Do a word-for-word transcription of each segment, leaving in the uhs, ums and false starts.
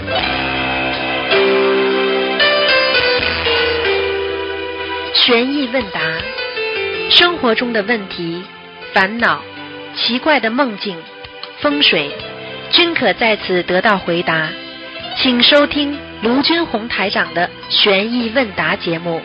悬疑问答，生活中的问题、烦恼、奇怪的梦境、风水，均可在此得到回答。请收听卢军红台长的悬疑问答节目。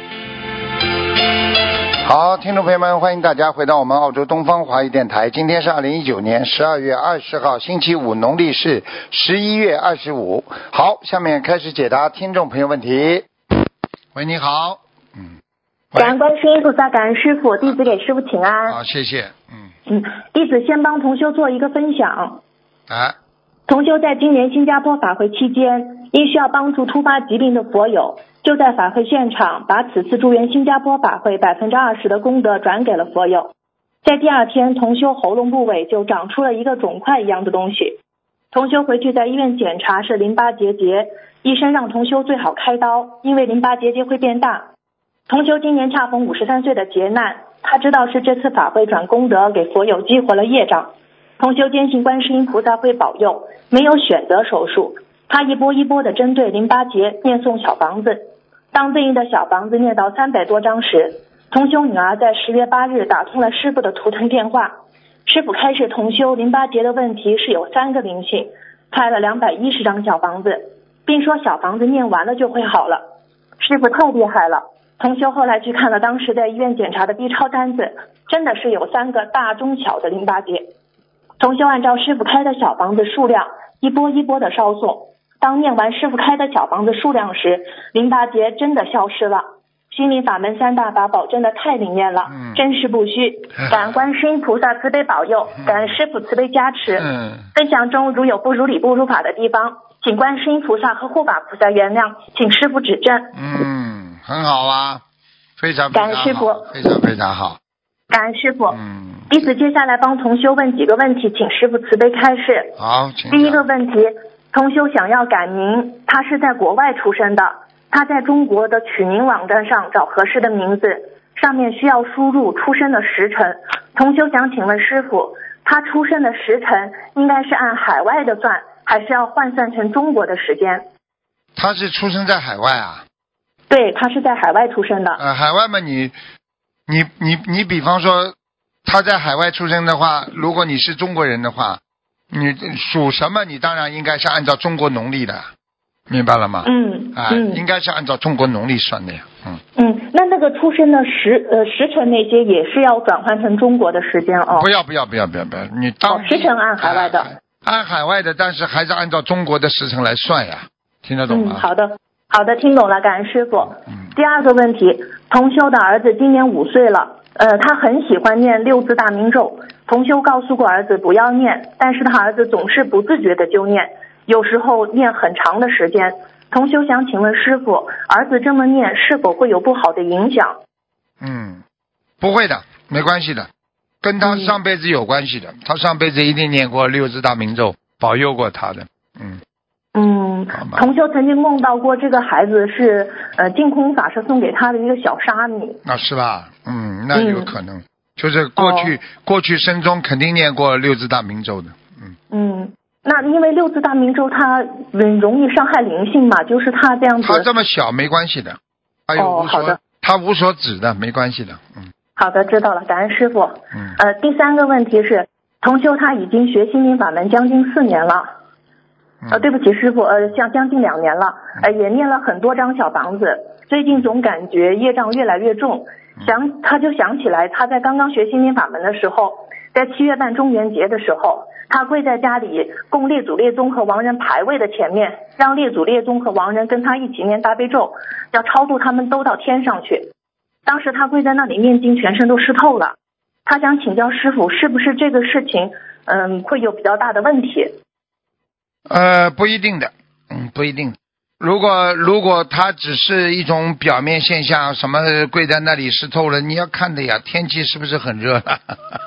好，听众朋友们，欢迎大家回到我们澳洲东方华语电台。今天是二零一九年十二月二十号，星期五，农历是十一月二十五。好，下面开始解答听众朋友问题。喂，你好。嗯。 感恩观世音菩萨，感恩师父，弟子给师父请安。 好，谢谢。嗯。 嗯，弟子先帮同修做一个分享。 啊。 同修在今年新加坡法会期间，因需要帮助突发疾病的佛友，就在法会现场把此次助缘新加坡法会百分之二十的功德转给了佛友。在第二天，同修喉咙部位就长出了一个肿块一样的东西。同修回去在医院检查是淋巴结节，医生让同修最好开刀，因为淋巴结节会变大。同修今年恰逢五十三岁的劫难，他知道是这次法会转功德给佛友激活了业障。同修坚信观世音菩萨会保佑，没有选择手术，他一波一波的针对淋巴结念诵小房子。当对应的小房子念到三百多张时，同修女儿在十月八日打通了师父的图腾电话。师父开示同修淋巴结的问题是有三个灵性，开了两百一十张小房子，并说小房子念完了就会好了。师父太厉害了。同修后来去看了当时在医院检查的 B 超单子，真的是有三个大中小的淋巴结。同修按照师父开的小房子数量一波一波的烧送，当念完师父开的小房子数量时，淋巴结真的消失了。心灵法门三大法宝真的太灵验了，嗯、真实不虚。感恩观世音菩萨慈悲保佑，感恩师父慈悲加持。嗯、分享中如有不如理不如法的地方，请观世音菩萨和护法菩萨原谅，请师父指正。 嗯，很好啊，非常非常好， 感恩师父， 非常非常好。 感恩师父。 嗯。 弟子接下来帮同修问几个问题，请师父慈悲开示。 好，请。 第一个问题，同修想要改名，他是在国外出生的，他在中国的取名网站上找合适的名字，上面需要输入出生的时辰。同修想请问师父，他出生的时辰应该是按海外的算，还是要换算成中国的时间？ 他是出生在海外啊？ 对，他是在海外出生的。 呃，海外嘛，你你你你比方说他在海外出生的话，如果你是中国人的话，你属什么，你当然应该是按照中国农历的，明白了吗？ 嗯， 啊、 嗯， 应该是按照中国农历算的呀。嗯嗯，那那个出生的时呃时辰那些也是要转换成中国的时间哦。 不要不要不要不要不要，你当、 哦、时辰按海外的、啊， 按海外的，但是还是按照中国的时辰来算呀，听得懂吗？ 嗯，好的。好的，听懂了，感恩师傅。 嗯。 第二个问题，同修的儿子今年五岁了，呃，他很喜欢念六字大明咒。同修告诉过儿子不要念，但是他儿子总是不自觉的就念，有时候念很长的时间。同修想请问师傅，儿子这么念是否会有不好的影响？ 嗯，不会的，没关系的，跟他上辈子有关系的，嗯、他上辈子一定念过六字大明咒，保佑过他的。嗯。 嗯，同修曾经梦到过这个孩子是呃净空法师送给他的一个小沙弥。 啊，是吧？嗯，那有可能，嗯、就是过去、哦、过去生中肯定念过六字大明咒的。嗯嗯，那因为六字大明咒它嗯容易伤害灵性嘛，就是他这样子。 他这么小没关系的，他有无所、 哦、好的， 他无所指的没关系的。嗯， 好的，知道了，感恩师傅。 嗯， 呃，第三个问题是，同修他已经学心灵法门将近四年了。呃，对不起，师傅，呃，将将近两年了，呃，也念了很多张小房子，最近总感觉业障越来越重，想他就想起来他在刚刚学心灵法门的时候，在七月半中元节的时候，他跪在家里供列祖列宗和亡人牌位的前面，让列祖列宗和亡人跟他一起念大悲咒，要超度他们都到天上去。当时他跪在那里念经，全身都湿透了。他想请教师傅，是不是这个事情，嗯，会有比较大的问题？ 呃，不一定的，嗯，不一定。如果如果它只是一种表面现象，什么跪在那里湿透了，你要看的呀，天气是不是很热了？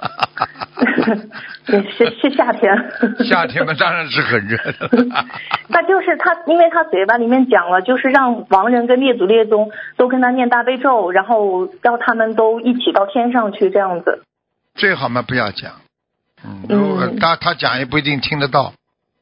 是是夏天。 夏天嘛，当然是很热的。 他就是他，因为他嘴巴里面讲了，就是让亡人跟列祖列宗都跟他念大悲咒，然后让他们都一起到天上去，这样子。 最好嘛，不要讲。嗯，如果他他讲也不一定听得到。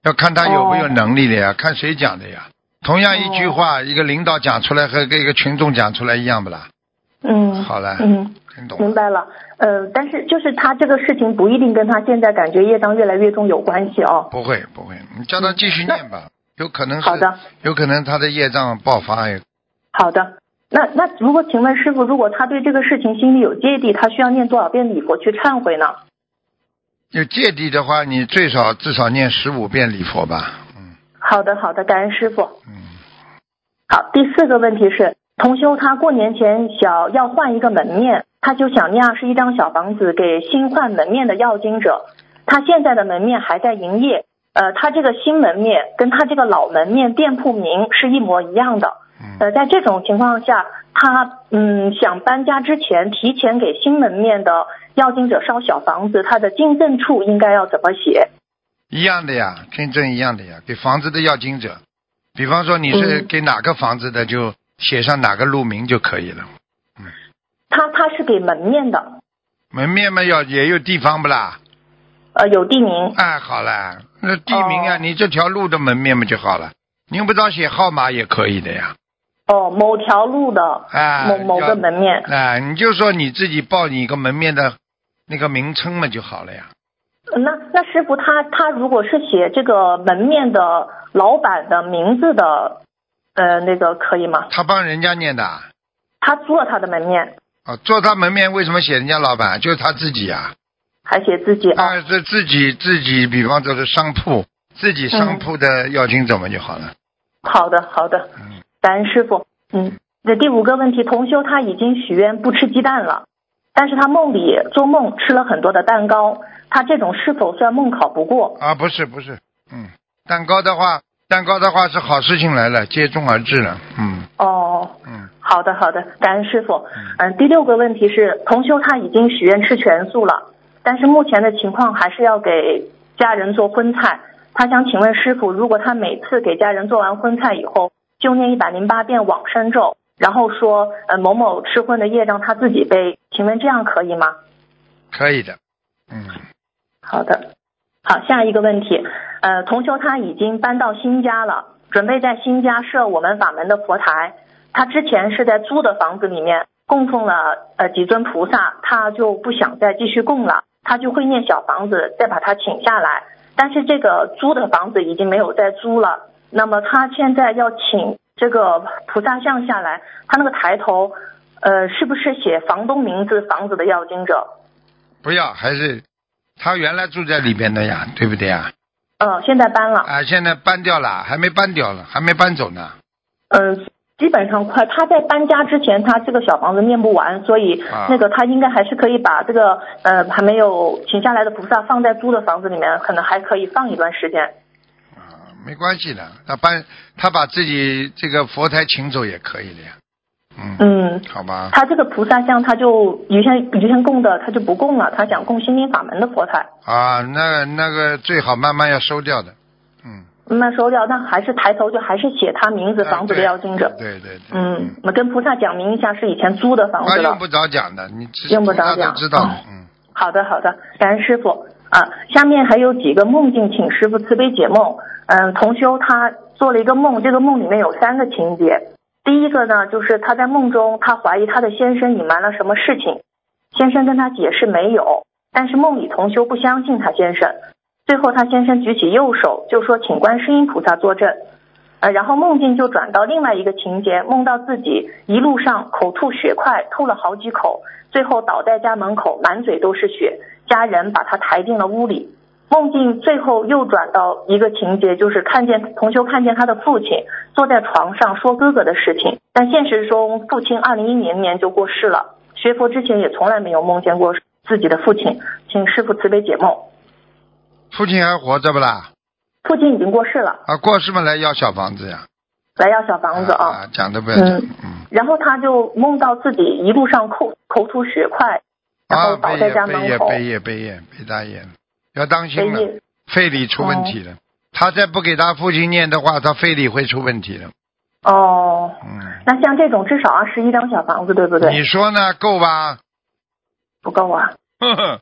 要看他有没有能力的呀，看谁讲的呀。同样一句话， 哦、 一个领导讲出来和跟一个群众讲出来一样不啦？ 嗯， 好了， 嗯， 听懂了。 明白了。呃，但是就是他这个事情不一定跟他现在感觉业障越来越重有关系哦。 不会不会，你叫他继续念吧，嗯、有可能是好的， 有可能他的业障爆发呀。 好的，那那如果请问师傅，如果他对这个事情心里有芥蒂，他需要念多少遍礼佛去忏悔呢？ 有芥蒂的话，你最少至少念十五遍礼佛吧。嗯。 好的好的，感恩师傅。 嗯。 好，第四个问题是，同修他过年前想要换一个门面，他就想念二十一张小房子给新换门面的要经者。他现在的门面还在营业，呃，他这个新门面跟他这个老门面店铺名是一模一样的。呃，在这种情况下，他嗯想搬家之前提前给新门面的要经者烧小房子，他的进赠处应该要怎么写？ 一样的呀，跟正一样的呀，给房子的要经者。比方说你是给哪个房子的，就写上哪个路名就可以了。嗯， 他他是给门面的。 门面嘛，要也有地方不啦？ 呃，有地名。 哎，好了，那地名啊， 哦、 你这条路的门面嘛就好了。你用不着写号码也可以的呀。 哦，某条路的哎， 某某个门面。 哎，你就说你自己报你一个门面的那个名称嘛就好了呀。 那那师傅他他如果是写这个门面的老板的名字的，呃，那个可以吗？ 他帮人家念的。 他租了他的门面。 啊，做他门面为什么写人家老板？就是他自己啊。 还写自己啊？ 啊，这自己自己，比方说是商铺，自己商铺的要经怎么就好了。 嗯、好的好的， 嗯， 感恩师傅。嗯，这第五个问题，同修他已经许愿不吃鸡蛋了，但是他梦里做梦吃了很多的蛋糕，他这种是否算梦考不过？ 啊，不是不是，嗯，蛋糕的话，蛋糕的话是好事情来了，接踵而至了，嗯。 哦， 嗯， 好的好的，感恩师傅。嗯，第六个问题是，同修他已经许愿吃全素了，但是目前的情况还是要给家人做荤菜。他想请问师傅，如果他每次给家人做完荤菜以后，就念一百零八遍往生咒，然后说呃某某吃荤的业障他自己背，请问这样可以吗？ 可以的。嗯， 好的。好，下一个问题，呃，同修他已经搬到新家了，准备在新家设我们法门的佛台。他之前是在租的房子里面供奉了呃几尊菩萨，他就不想再继续供了，他就会念小房子再把它请下来。但是这个租的房子已经没有再租了，那么他现在要请这个菩萨像下来，他那个抬头呃是不是写房东名字房子的要经者？ 不要，还是他原来住在里边的呀，对不对呀？ 嗯、呃，现在搬了。 啊，现在搬掉了，还没搬掉了，还没搬走呢。 嗯、呃。基本上快，他在搬家之前，他这个小房子念不完，所以那个他应该还是可以把这个呃还没有请下来的菩萨放在租的房子里面，可能还可以放一段时间。 啊，没关系的，他搬他把自己这个佛台请走也可以的呀。嗯嗯，好吧。 他这个菩萨像他就以前以前供的他就不供了，他想供心灵法门的佛台。 啊，那那个最好慢慢要收掉的。嗯。 慢慢收掉，但还是抬头就还是写他名字房子的要经者。 对对对。 嗯，我跟菩萨讲明一下是以前租的房子了。 啊，用不着讲的，你用不着讲， 知道。嗯。 好的好的，感恩师傅啊。下面还有几个梦境，请师傅慈悲解梦。嗯，同修他做了一个梦，这个梦里面有三个情节。第一个呢，就是他在梦中，他怀疑他的先生隐瞒了什么事情，先生跟他解释没有，但是梦里同修不相信他先生。最后他先生举起右手就说请观世音菩萨作证，呃，然后梦境就转到另外一个情节，梦到自己一路上口吐血块，吐了好几口，最后倒在家门口，满嘴都是血，家人把他抬进了屋里。梦境最后又转到一个情节，就是看见同修看见他的父亲坐在床上说哥哥的事情，但现实中父亲二零一零年就过世了，学佛之前也从来没有梦见过自己的父亲，请师父慈悲解梦。 父亲还活着不啦？ 父亲已经过世了。 啊，过世嘛，来要小房子呀。 来要小房子啊！ 啊，讲都不要讲。嗯。 嗯然后他就梦到自己一路上口口吐血块，然后倒在家门口。 啊，背业背业背业背大业，要当心了，肺里出问题了。哦、他再不给他父亲念的话，他肺里会出问题的。 哦。 嗯。 那像这种至少二十一张小房子，对不对？ 你说呢？够吧？ 不够啊。 呵呵。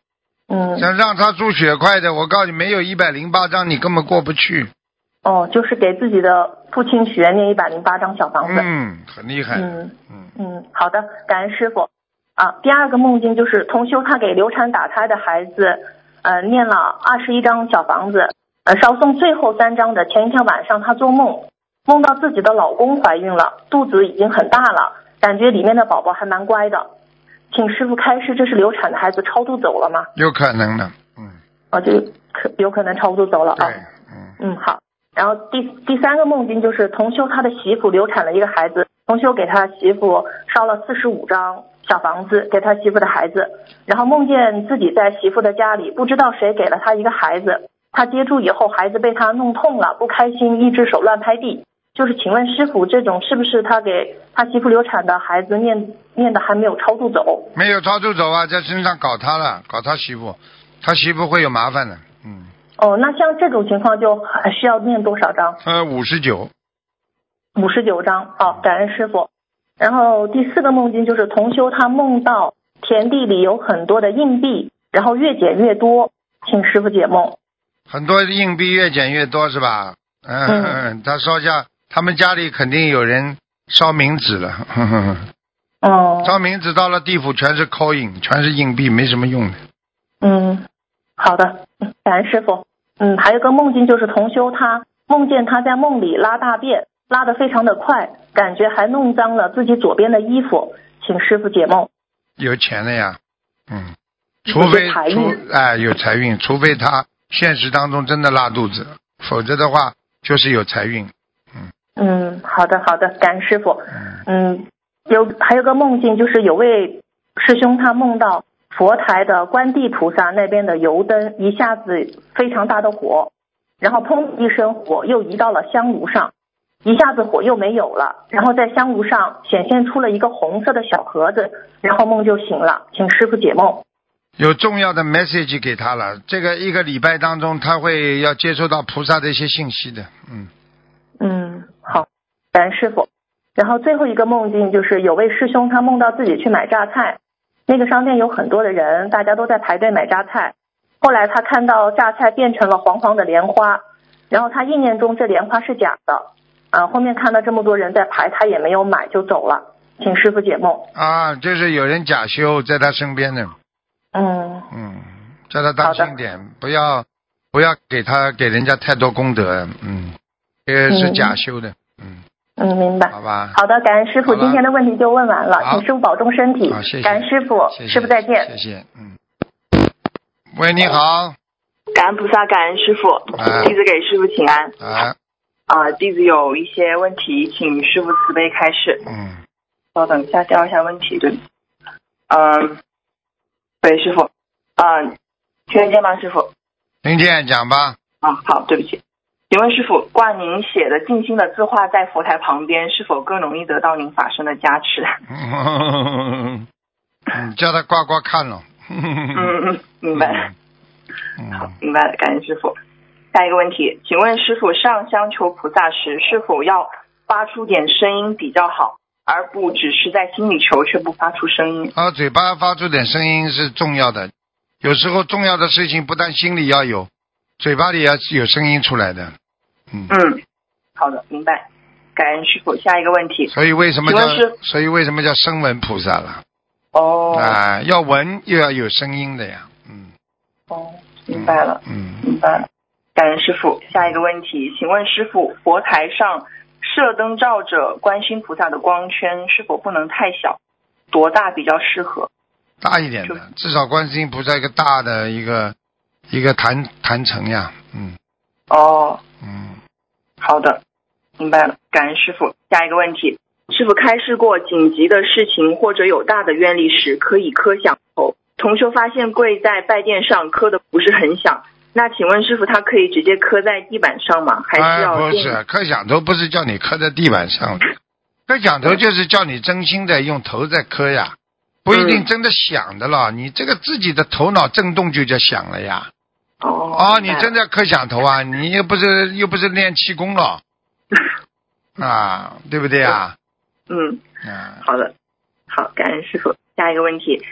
嗯。 想让他住血块的，我告诉你，没有一百零八章你根本过不去。 哦，就是给自己的父亲许愿念一百零八张小房子。 嗯，很厉害。 嗯嗯嗯，好的，感恩师傅。啊，第二个梦境就是同修他给流产打胎的孩子，呃，念了二十一张小房子，呃，烧送最后三张的前一天晚上，他做梦，梦到自己的老公怀孕了，肚子已经很大了，感觉里面的宝宝还蛮乖的，请师傅开示，这是流产的孩子超度走了吗？ 有可能的，嗯。 啊，就可有可能超度走了啊。 嗯嗯，好。然后第第三个梦境就是同修他的媳妇流产了一个孩子，同修给他媳妇烧了四十五张小房子给他媳妇的孩子，然后梦见自己在媳妇的家里，不知道谁给了他一个孩子，他接住以后孩子被他弄痛了，不开心，一只手乱拍地。就是请问师傅，这种是不是他给他媳妇流产的孩子念念的还没有超度走？ 没有超度走啊，在身上搞他了，搞他媳妇，他媳妇会有麻烦的。嗯。 哦，那像这种情况就还需要念多少章？ 呃，五十九。 五十九章。好，感恩师傅。然后第四个梦境就是同修他梦到田地里有很多的硬币，然后越捡越多，请师傅解梦。 很多硬币越捡越多是吧？嗯，嗯他烧下，他们家里肯定有人烧冥纸了。呵呵哦。 烧冥纸到了地府全是 coin， 全是硬币，没什么用的。 嗯，好的，感恩师傅。嗯，还有个梦境就是同修他梦见他在梦里拉大便，拉得非常的快，感觉还弄脏了自己左边的衣服，请师傅解梦。 有钱了呀，嗯，除非除哎有财运，除非他现实当中真的拉肚子，否则的话就是有财运。嗯嗯，好的好的，感恩师傅。嗯，有还有个梦境就是有位师兄他梦到佛台的观地菩萨那边的油灯一下子非常大的火，然后砰一声火又移到了香炉上，一下子火又没有了，然后在香炉上显现出了一个红色的小盒子，然后梦就醒了，请师傅解梦。 有重要的 message 给他了，这个一个礼拜当中他会要接收到菩萨的一些信息的。嗯嗯，好，感恩师傅。然后最后一个梦境就是有位师兄他梦到自己去买榨菜，那个商店有很多的人，大家都在排队买榨菜，后来他看到榨菜变成了黄黄的莲花，然后他意念中这莲花是假的，啊，后面看到这么多人在排，他也没有买就走了，请师傅解梦。 啊，就是有人假修在他身边的。 嗯嗯，叫他当心点，不要不要给他给人家太多功德。嗯，这个是假修的。嗯嗯，明白。 好吧。 好的，感恩师傅，今天的问题就问完了，请师傅保重身体。 好，谢谢。 感恩师傅， 谢谢师傅再见。 谢谢。嗯。喂，你好。 感恩菩萨，感恩师傅， 啊、 弟子给师傅请安。 啊。 啊，弟子有一些问题，请师傅慈悲开示。 嗯。 稍等一下，调一下问题，对。嗯。喂，师傅。啊，听得见吗，师傅？ 听见，讲吧。 啊，好，对不起。请问师傅，挂您写的静心的字画在佛台旁边，是否更容易得到您法身的加持？ 嗯，叫他挂挂看了。 嗯嗯，明白了。 嗯、 好，明白了，感恩师傅。下一个问题，请问师傅，上香求菩萨时，是否要发出点声音比较好，而不只是在心里求却不发出声音？ 啊，嘴巴发出点声音是重要的，有时候重要的事情不但心里要有，嘴巴里要有声音出来的。嗯嗯，好的，明白。感恩师傅。下一个问题， 所以为什么叫所以为什么叫声闻菩萨了？ 哦， 啊，要闻又要有声音的呀。嗯。 哦，明白了。 嗯， 明白了。感恩师傅。下一个问题，请问师傅，佛台上射灯照着观世音菩萨的光圈是否不能太小？多大比较适合？ 大一点的，至少观世音菩萨一个大的一个一个坛坛城呀。嗯。 哦。 嗯。 好的，明白了，感恩师傅。下一个问题，师傅开示过紧急的事情或者有大的愿力时可以磕响头，同修发现跪在拜垫上磕的不是很响，那请问师傅他可以直接磕在地板上吗？还是要、 哎、不是，磕响头不是叫你磕在地板上，磕响头就是叫你真心的用头在磕呀，不一定真的响的了、嗯、你这个自己的头脑震动就叫响了呀。 哦， 哦，你真的磕响头啊？你又不是又不是练气功了啊，对不对啊？ 嗯，好的，好，感恩师傅。下一个问题，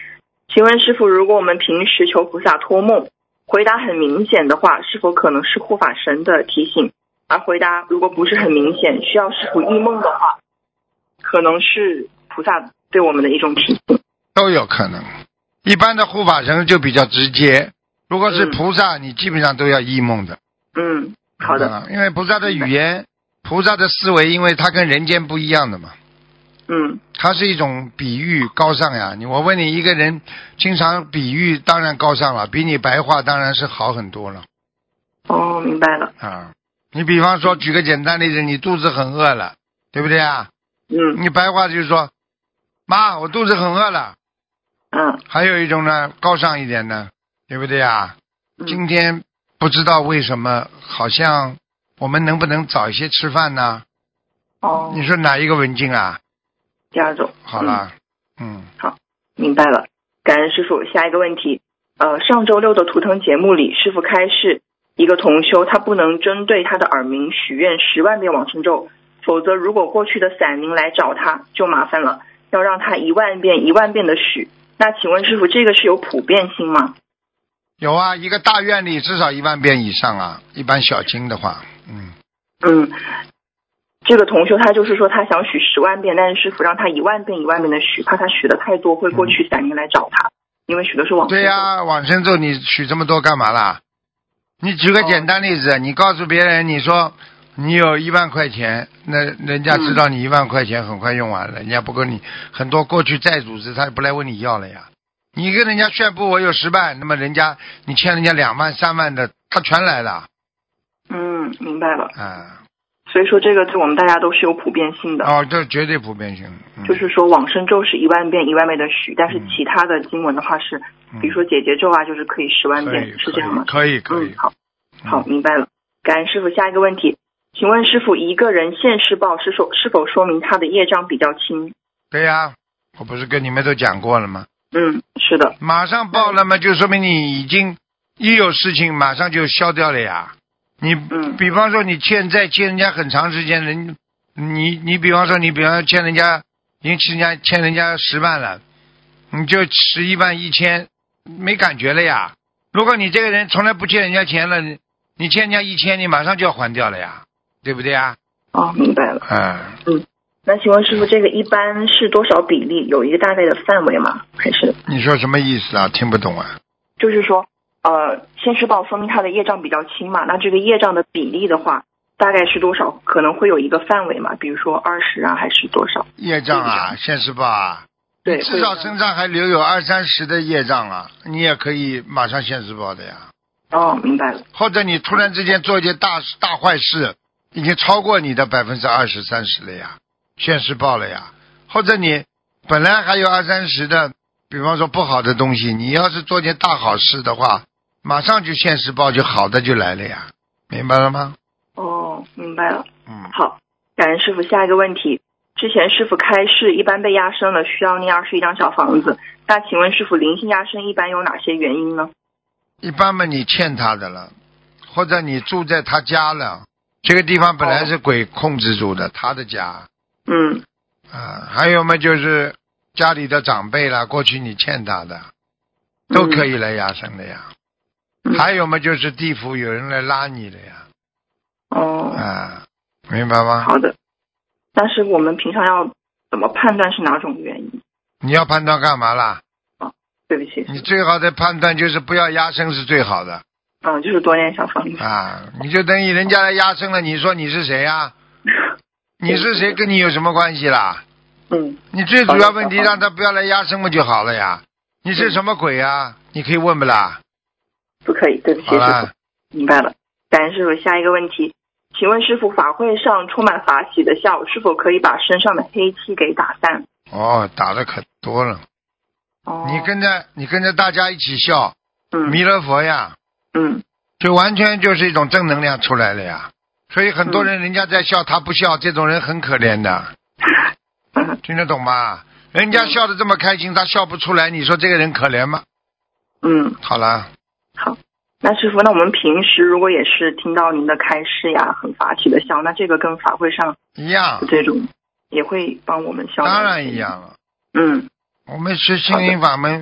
请问师傅，如果我们平时求菩萨托梦，回答很明显的话，是否可能是护法神的提醒？而回答如果不是很明显，需要师傅忆梦的话，可能是菩萨对我们的一种提醒。 都有可能。一般的护法神就比较直接，如果是菩萨，嗯、你基本上都要忆梦的。 嗯，好的。 因为菩萨的语言，菩萨的思维，因为它跟人间不一样的嘛。 嗯， 它是一种比喻高尚呀。你我问你，一个人经常比喻，当然高尚了，比你白话当然是好很多了。 哦，明白了。 啊，你比方说举个简单例子，你肚子很饿了，对不对啊？ 嗯。 你白话就是说，妈，我肚子很饿了。 嗯。 还有一种呢，高尚一点的，对不对啊？嗯、今天不知道为什么，好像我们能不能早一些吃饭呢？ 哦。 你说哪一个文静啊？ 第二种。 好了。嗯。 嗯好，明白了。感恩师傅。下一个问题，呃，上周六的图腾节目里，师傅开示一个同修，他不能针对他的耳鸣许愿十万遍往生咒，否则如果过去的散民来找他就麻烦了，要让他一万遍一万遍的许。那请问师傅，这个是有普遍性吗？ 有啊，一个大愿力至少一万遍以上啊，一般小经的话。嗯。 嗯。这个同修他就是说他想许十万遍，但是师傅让他一万遍一万遍的许，怕他许的太多会过去散民来找他，嗯、因为许的是往生咒。 对呀、啊，往生咒你许这么多干嘛啦？你举个简单例子，哦、你告诉别人你说你有一万块钱，那人家知道你一万块钱很快用完了，嗯、人家不跟你很多过去债主子他不来问你要了呀。你跟人家宣布我有十万，那么人家你欠人家两万三万的，他全来了。 嗯，明白了。 啊。 所以说这个对我们大家都是有普遍性的。 哦，这绝对普遍性、 嗯、就是说往生咒是一万遍一万遍的许，但是其他的经文的话是、嗯、比如说解结咒啊，就是可以十万遍，是这样吗？ 可以可以。 嗯，好，好，明白了。感恩师傅。下一个问题，请问师傅，一个人现世报是否是否说明他的业障比较轻？ 对呀、啊，我不是跟你们都讲过了吗？ 嗯，是的。 马上报了嘛，就说明你已经一有事情马上就消掉了呀。你比方说你欠债欠人家很长时间，人你你比方说你比方说欠人家已经欠人家欠人家十万了，你就十一万一千没感觉了呀。如果你这个人从来不欠人家钱了，你你欠人家一千，你马上就要还掉了呀，对不对啊？ 哦，明白了。 嗯嗯，那请问师傅，这个一般是多少比例？有一个大概的范围吗？还是？ 你说什么意思啊？听不懂啊。 就是说。呃，现世报说明他的业障比较轻嘛，那这个业障的比例的话，大概是多少？可能会有一个范围嘛，比如说二十啊，还是多少？ 业障啊，现世报啊， 对， 至少身上还留有二三十的业障啊，你也可以马上现世报的呀。 哦，明白了。 或者你突然之间做一件大大坏事，已经超过你的百分之二十三十了呀，现世报了呀。或者你本来还有二三十的，比方说不好的东西，你要是做件大好事的话，马上就现世报，就好的就来了呀，明白了吗？ 哦，明白了。 嗯， 好，感恩师傅。下一个问题，之前师傅开示，一般被压生了需要念二十一张小房子，那请问师傅，灵性压生一般有哪些原因呢？ 一般嘛，你欠他的了，或者你住在他家了，这个地方本来是鬼控制住的，哦、他的家。 嗯。 啊，还有嘛，就是家里的长辈啦，过去你欠他的，都可以来压生的呀。 嗯、 还有嘛，就是地府有人来拉你的呀。 哦。 啊，明白吗？ 好的。但是我们平常要怎么判断是哪种原因？ 你要判断干嘛啦？ 哦，对不起。 你最好的判断就是不要压生是最好的。 嗯，就是多念小房子。 啊，你就等于人家来压生了，你说你是谁呀？你是谁跟你有什么关系啦？ 嗯。 你最主要问题让他不要来压生不就好了呀？你是什么鬼呀？嗯、你可以问不啦？ 不可以，对不起。 好了。 明白了。感恩师傅。下一个问题，请问师傅，法会上充满法喜的笑，是否可以把身上的黑气给打散？ 哦，打的可多了。 哦。 你跟着你跟着大家一起笑， 嗯， 弥勒佛呀， 嗯， 就完全就是一种正能量出来了呀。所以很多人人家在笑，他不笑，这种人很可怜的。 嗯、 听得懂吗？人家笑得这么开心，他笑不出来，你说这个人可怜吗？ 嗯。 好了。 好。那师傅，那我们平时如果也是听到您的开示呀，很法喜的笑，那这个跟法会上一样， 这种也会帮我们笑。 当然一样了。 嗯， 我们是心灵法门，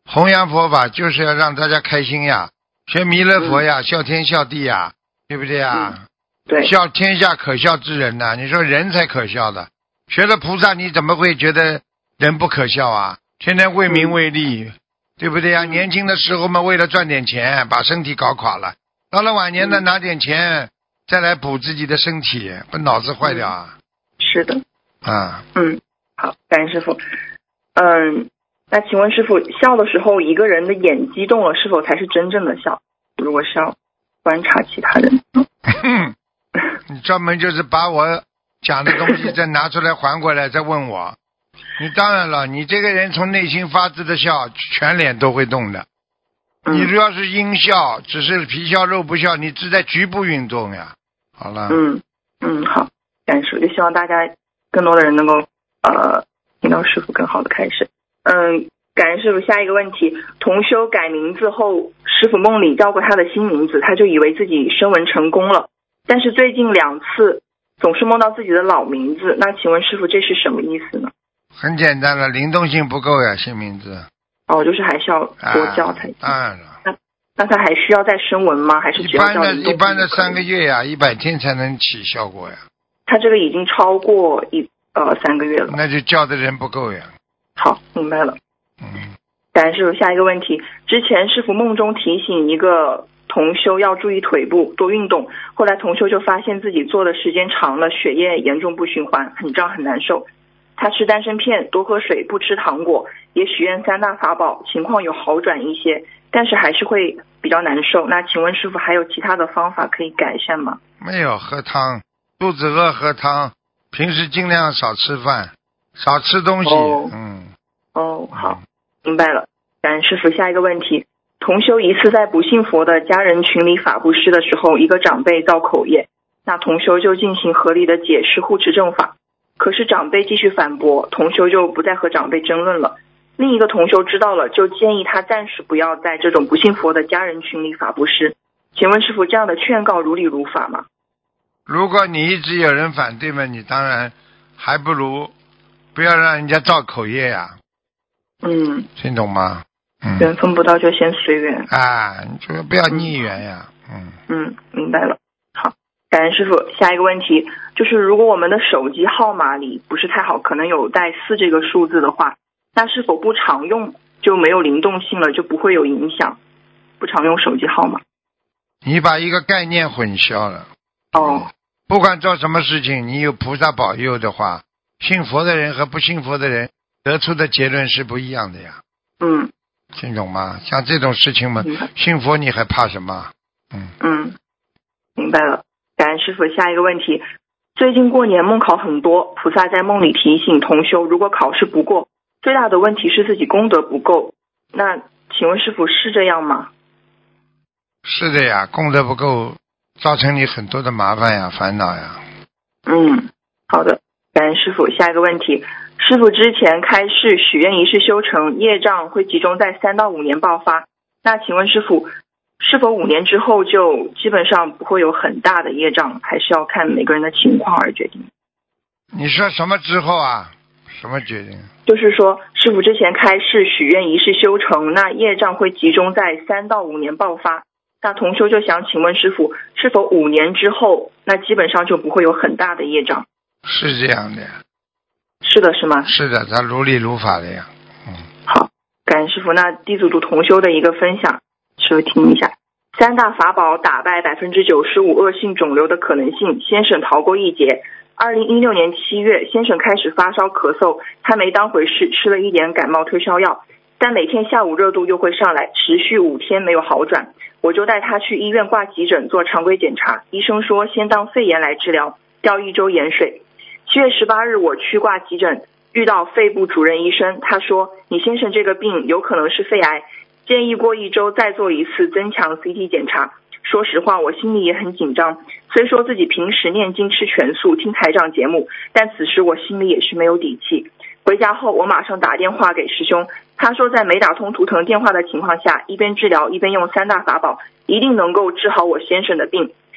弘扬佛法就是要让大家开心呀，学弥勒佛呀，嗯、笑天笑地呀，对不对呀？ 嗯、对， 笑天下可笑之人呐、啊，你说人才可笑的，学了菩萨你怎么会觉得人不可笑啊？天天为名为利，嗯、对不对呀？年轻的时候嘛，为了赚点钱，把身体搞垮了，到了晚年呢，嗯、拿点钱再来补自己的身体，不脑子坏掉啊？ 嗯、是的。 啊。 嗯，好，感恩师父。嗯。那请问师父，笑的时候一个人的眼激动了，是否才是真正的笑？如果是要观察其他人， 你专门就是把我讲的东西再拿出来还过来再问我。你当然了，你这个人从内心发自的笑，全脸都会动的。 嗯、 你主要是阴笑，只是皮笑肉不笑，你只在局部运动呀。好了。 嗯嗯，好，感谢，就希望大家更多的人能够呃听到师父更好的开示。嗯，感恩师父。下一个问题，同修改名字后，师父梦里叫过他的新名字，他就以为自己声闻成功了，但是最近两次总是梦到自己的老名字，那请问师父这是什么意思呢？ 很简单了，灵动性不够呀，新名字。 哦，就是还是要多叫才行。 当然了。 那那他还需要再声闻吗？还是只要叫灵动性就可以？ 一般的一般的三个月呀，一百天才能起效果呀。 他这个已经超过一呃三个月了。 那就叫的人不够呀。 好，明白了。 嗯， 感恩师父。下一个问题，之前师父梦中提醒一个同修要注意腿部多运动，后来同修就发现自己坐的时间长了，血液严重不循环，很胀很难受。他吃丹参片，多喝水，不吃糖果，也许愿三大法宝，情况有好转一些，但是还是会比较难受。那请问师父还有其他的方法可以改善吗？ 没有，喝汤，肚子饿喝汤，平时尽量少吃饭，少吃东西。 哦、 嗯。 哦，好，明白了。感恩师父。下一个问题，同修一次在不信佛的家人群里法布施的时候，一个长辈造口业，那同修就进行合理的解释护持正法，可是长辈继续反驳，同修就不再和长辈争论了。另一个同修知道了，就建议他暂时不要在这种不信佛的家人群里法布施。请问师父，这样的劝告如理如法吗？ 如果你一直有人反对嘛，你当然还不如不要让人家造口业呀。 嗯， 听懂吗？嗯， 缘分不到就先随缘啊，你就不要逆缘呀。嗯嗯，明白了。好，感恩师父。下一个问题就是，如果我们的手机号码里不是太好，可能有带四这个数字的话，那是否不常用就没有灵动性了，就不会有影响？不常用手机号码， 你把一个概念混淆了。 哦， 不管做什么事情，你有菩萨保佑的话，信佛的人和不信佛的人得出的结论是不一样的呀。 嗯， 听懂吗？像这种事情嘛，信佛你还怕什么？嗯嗯，明白了。感恩师父。下一个问题，最近过年梦考很多，菩萨在梦里提醒同修，如果考试不过，最大的问题是自己功德不够。那请问师父是这样吗？ 是的呀，功德不够，造成你很多的麻烦呀，烦恼呀。 嗯，好的，感恩师父。下一个问题，师父之前开示许愿一世修成，业障会集中在三到五年爆发。那请问师父，是否五年之后就基本上不会有很大的业障，还是要看每个人的情况而决定？ 你说什么之后啊？什么决定？ 就是说，师父之前开示许愿一世修成，那业障会集中在三到五年爆发。那同修就想请问师父，是否五年之后，那基本上就不会有很大的业障？ 是这样的。 是的，是吗？ 是的，他如理如法的呀。嗯。 好，感恩师父。那弟子读同修的一个分享，师父听一下。三大法宝打败百分之九十五恶性肿瘤的可能性，先生逃过一劫。二零一六年七月，先生开始发烧咳嗽，他没当回事，吃了一点感冒退烧药，但每天下午热度又会上来，持续五天没有好转。我就带他去医院挂急诊做常规检查，医生说先当肺炎来治疗，吊一周盐水。七月十八日我去挂急诊，遇到肺部主任医生，他说你先生这个病有可能是肺癌，建议过一周再做一次增强 C T 检查。说实话我心里也很紧张，虽说自己平时念经吃全素听台长节目，但此时我心里也是没有底气。回家后我马上打电话给师兄，他说在没打通图腾电话的情况下，一边治疗一边用三大法宝，一定能够治好我先生的病。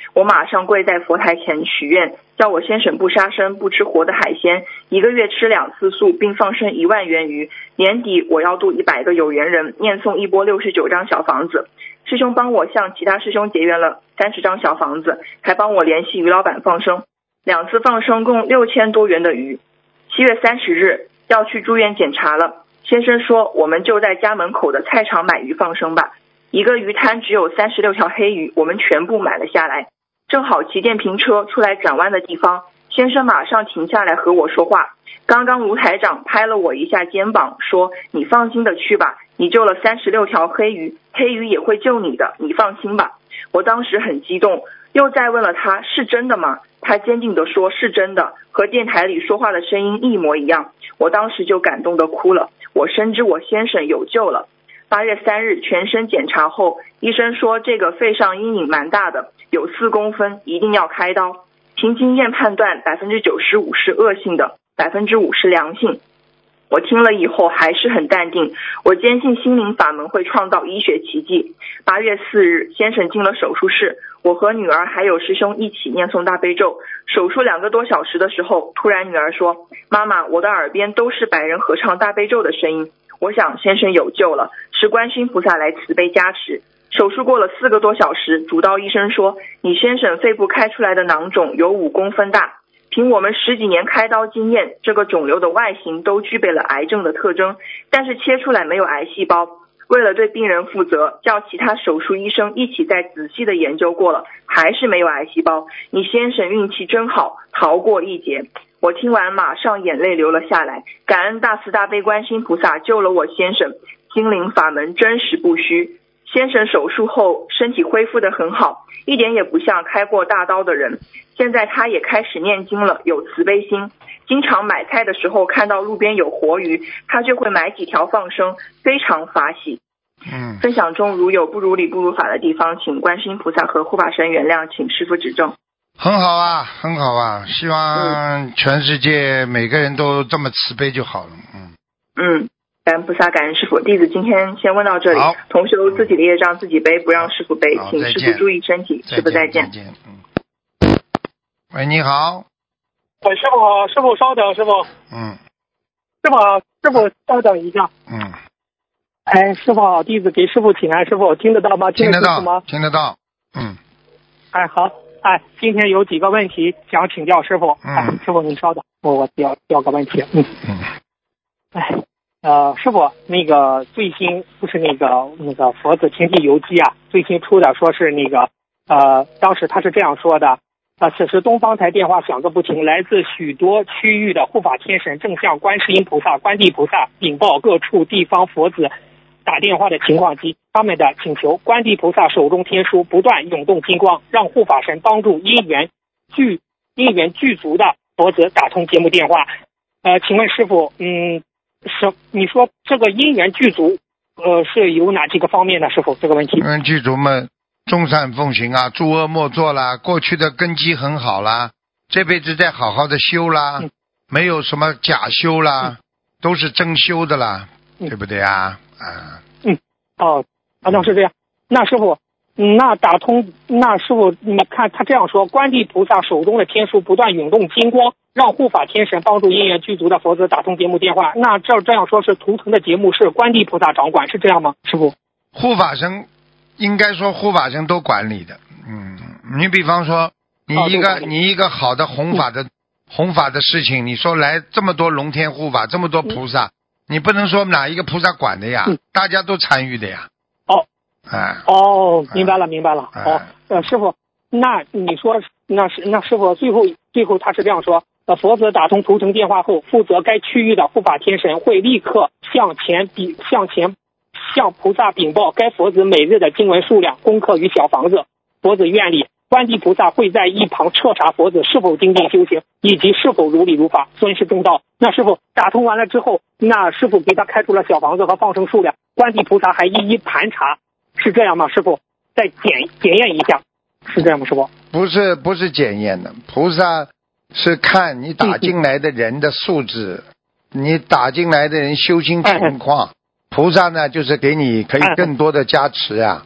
我马上跪在佛台前许愿，叫我先生不杀生，不吃活的海鲜，一个月吃两次素，并放生一万元鱼。年底我要度一百个有缘人，念诵一波六十九张小房子。师兄帮我向其他师兄结缘了三十张小房子，还帮我联系于老板放生，两次放生共六千多元的鱼。七月三十日要去住院检查了，先生说我们就在家门口的菜场买鱼放生吧。一个鱼摊只有三十六条黑鱼，我们全部买了下来。正好骑电瓶车出来转弯的地方，先生马上停下来和我说话。刚刚卢台长拍了我一下肩膀，说你放心的去吧，你救了三十六条黑鱼，黑鱼也会救你的，你放心吧。我当时很激动，又再问了他是真的吗？他坚定地说是真的，和电台里说话的声音一模一样。我当时就感动地哭了，我深知我先生有救了。八月三日全身检查后，医生说这个肺上阴影蛮大的，有四公分，一定要开刀。凭经验判断 百分之九十五 是恶性的， 百分之五 是良性。我听了以后还是很淡定，我坚信心灵法门会创造医学奇迹。八月四日先生进了手术室，我和女儿还有师兄一起念诵大悲咒。手术两个多小时的时候，突然女儿说，妈妈，我的耳边都是白人合唱大悲咒的声音。我想先生有救了，是观世音菩萨来慈悲加持。手术过了四个多小时，主刀医生说，你先生肺部开出来的囊肿有五公分大，凭我们十几年开刀经验，这个肿瘤的外形都具备了癌症的特征，但是切出来没有癌细胞。为了对病人负责，叫其他手术医生一起再仔细的研究过了，还是没有癌细胞。你先生运气真好，逃过一劫。我听完马上眼泪流了下来，感恩大慈大悲观世音菩萨救了我先生，心灵法门真实不虚。先生手术后身体恢复得很好，一点也不像开过大刀的人。现在他也开始念经了，有慈悲心，经常买菜的时候看到路边有活鱼，他就会买几条放生，非常法喜。 嗯， 分享中如有不如理不如法的地方，请观世音菩萨和护法神原谅，请师父指正。 很好啊，很好啊，希望全世界每个人都这么慈悲就好了。嗯嗯，感恩菩萨，感恩师父。弟子今天先问到这里，同修自己的业障自己背，不让师父背，请师父注意身体。师父再见。 再见。嗯。喂，你好。 哎，师傅好，师傅稍等，师傅。 嗯。 师傅好，师傅稍等一下。 嗯。 哎，师傅好，弟子给师傅请安，师傅听得到吗？ 听得到吗？ 听得到。嗯。 哎，好。哎，今天有几个问题想请教师傅。 嗯。 哎，师傅您稍等，我我调调个问题。嗯。 嗯。 哎，呃，师傅，那个最新不是那个那个佛子情记游记啊，最新出的说是那个呃，当时他是这样说的。啊，此时东方台电话响个不停，来自许多区域的护法天神正向观世音菩萨、观地菩萨禀报各处地方佛子打电话的情况及他们的请求。观地菩萨手中天书不断涌动金光，让护法神帮助因缘具因缘具足的佛子打通节目电话。呃，请问师父，嗯，是你说这个因缘具足，呃，是有哪几个方面呢？师父，这个问题。 因缘具足嘛。众善奉行啊，诸恶莫作啦，过去的根基很好啦，这辈子再好好的修啦，嗯、没有什么假修啦，嗯、都是真修的啦，嗯、对不对啊？啊， 嗯，哦，好像是这样。那师傅，那打通，那师傅，你看他这样说，观地菩萨手中的天书不断涌动金光，让护法天神帮助因缘具足的佛子打通节目电话。那这这样说是图腾的节目是观地菩萨掌管，是这样吗？师傅， 护法神。应该说护法神都管理的，嗯，你比方说你一个、哦、你一个好的弘法的、嗯、弘法的事情，你说来这么多龙天护法，这么多菩萨，嗯、你不能说哪一个菩萨管的呀，嗯、大家都参与的呀。 哦， 哎， 哦，明白了，明白了。 哎、 哦，呃，师傅，那你说那是那师傅最后最后他是这样说，呃，佛子打通图腾电话后，负责该区域的护法天神会立刻向前比向前。向菩萨禀报该佛子每日的经文数量、功课与小房子。佛子愿力，观地菩萨会在一旁彻查佛子是否精进修行，以及是否如理如法、尊师重道。那师傅打通完了之后，那师傅给他开出了小房子和放生数量，观地菩萨还一一盘查，是这样吗？师傅再检检验一下，是这样吗？师傅不是不是检验的，菩萨是看你打进来的人的素质，嗯、你打进来的人修行情况。哎哎菩萨呢，就是给你可以更多的加持啊，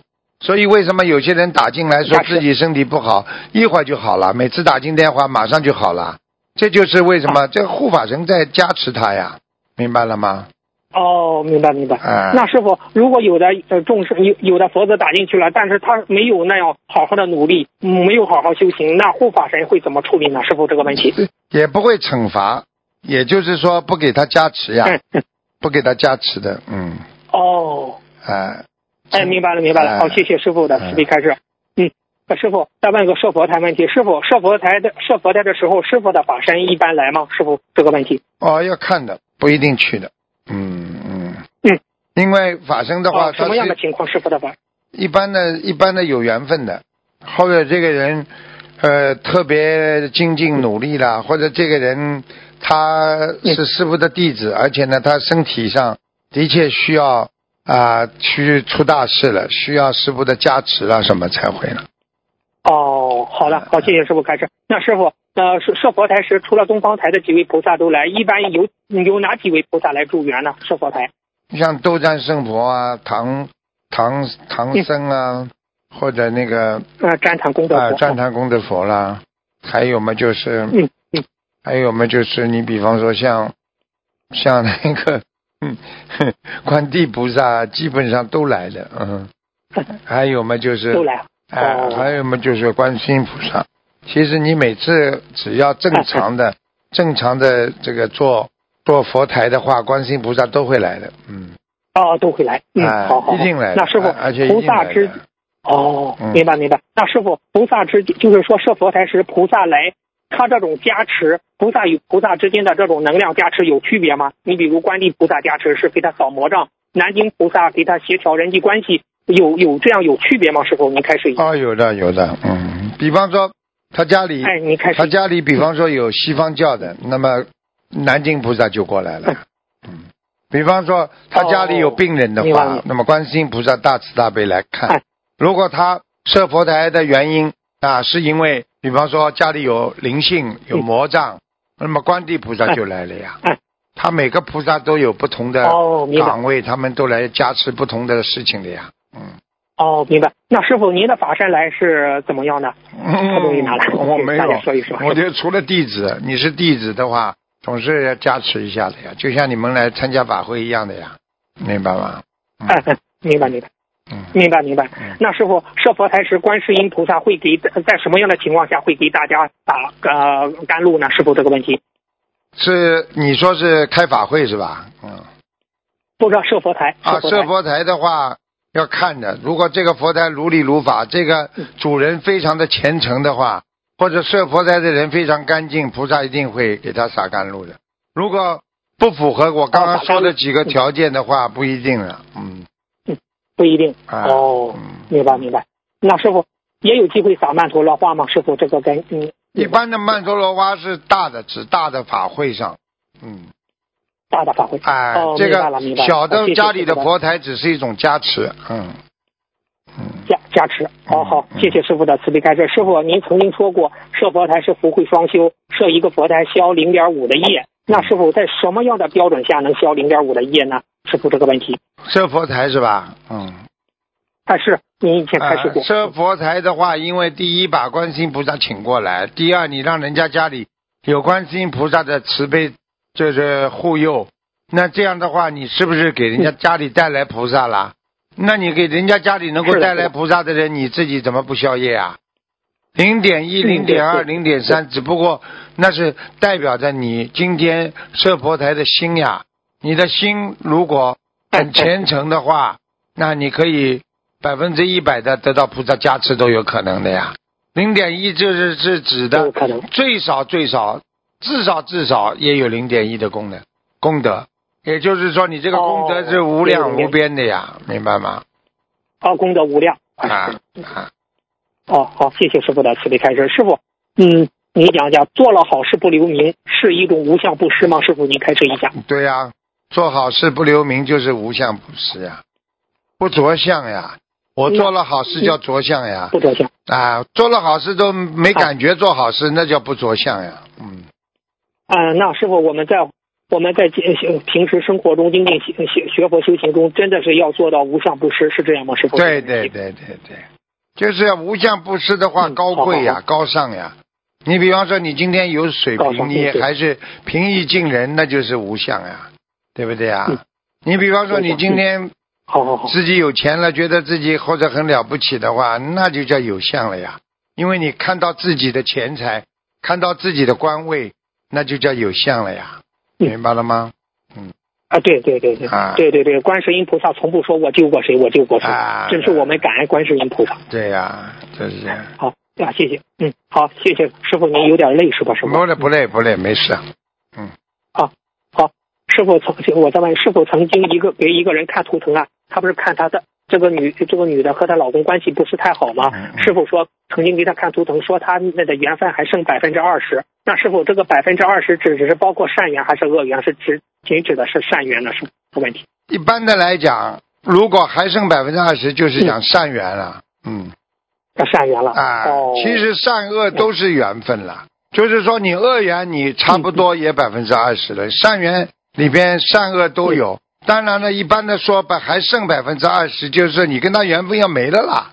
所以为什么有些人打进来说自己身体不好，一会儿就好了，每次打进电话马上就好了，这就是为什么、啊、这个护法神在加持他呀，明白了吗？ 哦，明白明白。 啊、 那师傅，如果有的呃众生有有的佛子打进去了，但是他没有那样好好的努力，没有好好修行，那护法神会怎么处理呢？师傅这个问题也不会惩罚，也就是说不给他加持呀， 嗯、 不给他加持的，嗯。 哦。 哎。 哎，明白了明白了。好、哎，谢谢师傅的慈悲开示。嗯，那师傅再问个设佛台问题，师傅设佛台的设佛台的时候，师傅的法身一般来吗？师傅这个问题。 哦，要看的，不一定去的。嗯嗯嗯， 因为法身的话、 哦，什么样的情况师傅的法？ 一般的一般的有缘分的，或者这个人呃特别精进努力啦，或者这个人他是师父的弟子，而且呢他身体上的确需要啊、呃、去出大事了，需要师父的加持了什么才会了。 哦，好的，好，谢谢师父开始。那师父呃设佛台时，除了东方台的几位菩萨都来，一般有有哪几位菩萨来助缘呢？设佛台像斗战胜佛啊，唐唐唐僧啊、嗯、或者那个呃旃檀功德佛啊旃檀功德佛啦，还有嘛就是嗯嗯还有嘛就是你比方说像像那个嗯观地菩萨基本上都来了，嗯，还有嘛就是都来哎、呃哦、还有嘛就是观世音菩萨。其实你每次只要正常的、哎、正常的这个做做佛台的话，观世音菩萨都会来的，嗯。 哦，都会来，嗯， 哎、 好好， 一定来。 那师傅， 而且菩萨之，哦、嗯，明白明白。那师傅，菩萨之，就是说设佛台时，菩萨来，他这种加持，菩萨与菩萨之间的这种能量加持有区别吗？你比如观地菩萨加持是给他扫魔障，南京菩萨给他协调人际关系，有有这样有区别吗？师傅，您开始一下。 哦，有的有的，嗯，比方说他家里， 哎，你开始。 他家里比方说有西方教的，嗯、那么南京菩萨就过来了，嗯。嗯比方说他家里有病人的话、哦、那么观世音菩萨大慈大悲来看、哎、如果他设佛台的原因啊是因为比方说家里有灵性有魔障、嗯、那么观地菩萨就来了呀、哎、他每个菩萨都有不同的岗位、哦、他们都来加持不同的事情的呀。嗯， 哦，明白。那师傅您的法身来是怎么样的？嗯，东西拿来我没有说一说。 我觉得除了弟子，你是弟子的话总是要加持一下的呀，就像你们来参加法会一样的呀，明白吗？ 嗯、哎，明白明白，嗯，明白明白。嗯、那师傅设佛台时，观世音菩萨会给在什么样的情况下会给大家打呃甘露呢？师傅这个问题是你说是开法会是吧？嗯， 不知道设佛台啊，设佛台的话要看的，如果这个佛台如理如法，这个主人非常的虔诚的话。或者设佛台的人非常干净，菩萨一定会给他洒甘露的。如果不符合我刚刚说的几个条件的话，不一定了。嗯， 嗯，不一定。 啊、 哦、嗯，明白明白。那师傅也有机会撒曼陀罗花吗？师傅这个跟嗯， 一般的曼陀罗花是大的，指大的法会上。嗯， 大的法会。 哎、 哦， 这个小的家里的佛台只是一种加持。嗯。 加加持，好好，谢谢师傅的慈悲开示。师傅，您曾经说过，设佛台是福慧双修，设一个佛台消零点五的业。那师傅在什么样的标准下能消零点五的业呢？师傅这个问题。 设佛台是吧？嗯。 但是您以前开示过。 呃、设佛台的话，因为第一把观世音菩萨请过来，第二你让人家家里有观世音菩萨的慈悲，就是护佑，那这样的话，你是不是给人家家里带来菩萨了？嗯，那你给人家家里能够带来菩萨的人，你自己怎么不消业啊？零点一、零点二、零点三，只不过那是代表着你今天设佛台的心呀。你的心如果很虔诚的话，那你可以百分之一百的得到菩萨加持都有可能的呀。零点一就是是指的最少最少至少至少也有零点一的功能功德。也就是说，你这个功德是无量无边的呀，哦、明白吗？ 哦，功德无量啊啊！ 哦，好，谢谢师傅的慈悲开示。师傅，嗯，你讲讲做了好事不留名是一种无相布施吗？师傅，您开示一下。 对呀、啊，做好事不留名就是无相布施呀，不着相呀。我做了好事叫着相呀， 不着相啊，做了好事都没感觉做好事，啊、那叫不着相呀。嗯。 嗯、呃，那师傅我们在。 我们在平时生活中精进学学佛修行中，真的是要做到无相不施，是这样吗？师父？ 对对对对对，就是无相不施的话， 嗯、 高贵呀， 好好好高尚呀。你比方说，你今天有水平，你还是平易近人，那就是无相呀，对不对呀？ 嗯、 你比方说，你今天好好好自己有钱了，觉得自己或者很了不起的话，那就叫有相了呀。因为你看到自己的钱财，看到自己的官位，那就叫有相了呀。明白了吗？嗯啊，对对对对，啊、对对对，观世音菩萨从不说我救过谁，我救过谁， 啊、 真是我们感恩观世音菩萨。 对呀、啊，就是这样。 好呀、啊，谢谢，嗯，好，谢谢师傅，您有点累是吧？师傅？ 不累不累不累，没事。嗯。 好，好，师傅曾经我在问师傅曾经一个给一个人看图腾啊，他不是看他的这个女这个女的和她老公关系不是太好吗？ 嗯嗯师傅说曾经给他看图腾，说他那的缘分还剩百分之二十。那师傅这个百分之二十只只是包括善缘还是恶缘？是指仅指的是善缘呢？是不问题。 一般的来讲，如果还剩百分之二十，就是讲善缘了。嗯， 要善缘了啊、 哦。 其实善恶都是缘分了，嗯、就是说你恶缘你差不多也百分之二十了，嗯、善缘里边善恶都有。嗯、当然了，一般的说百还剩百分之二十，就是你跟他缘分要没了啦。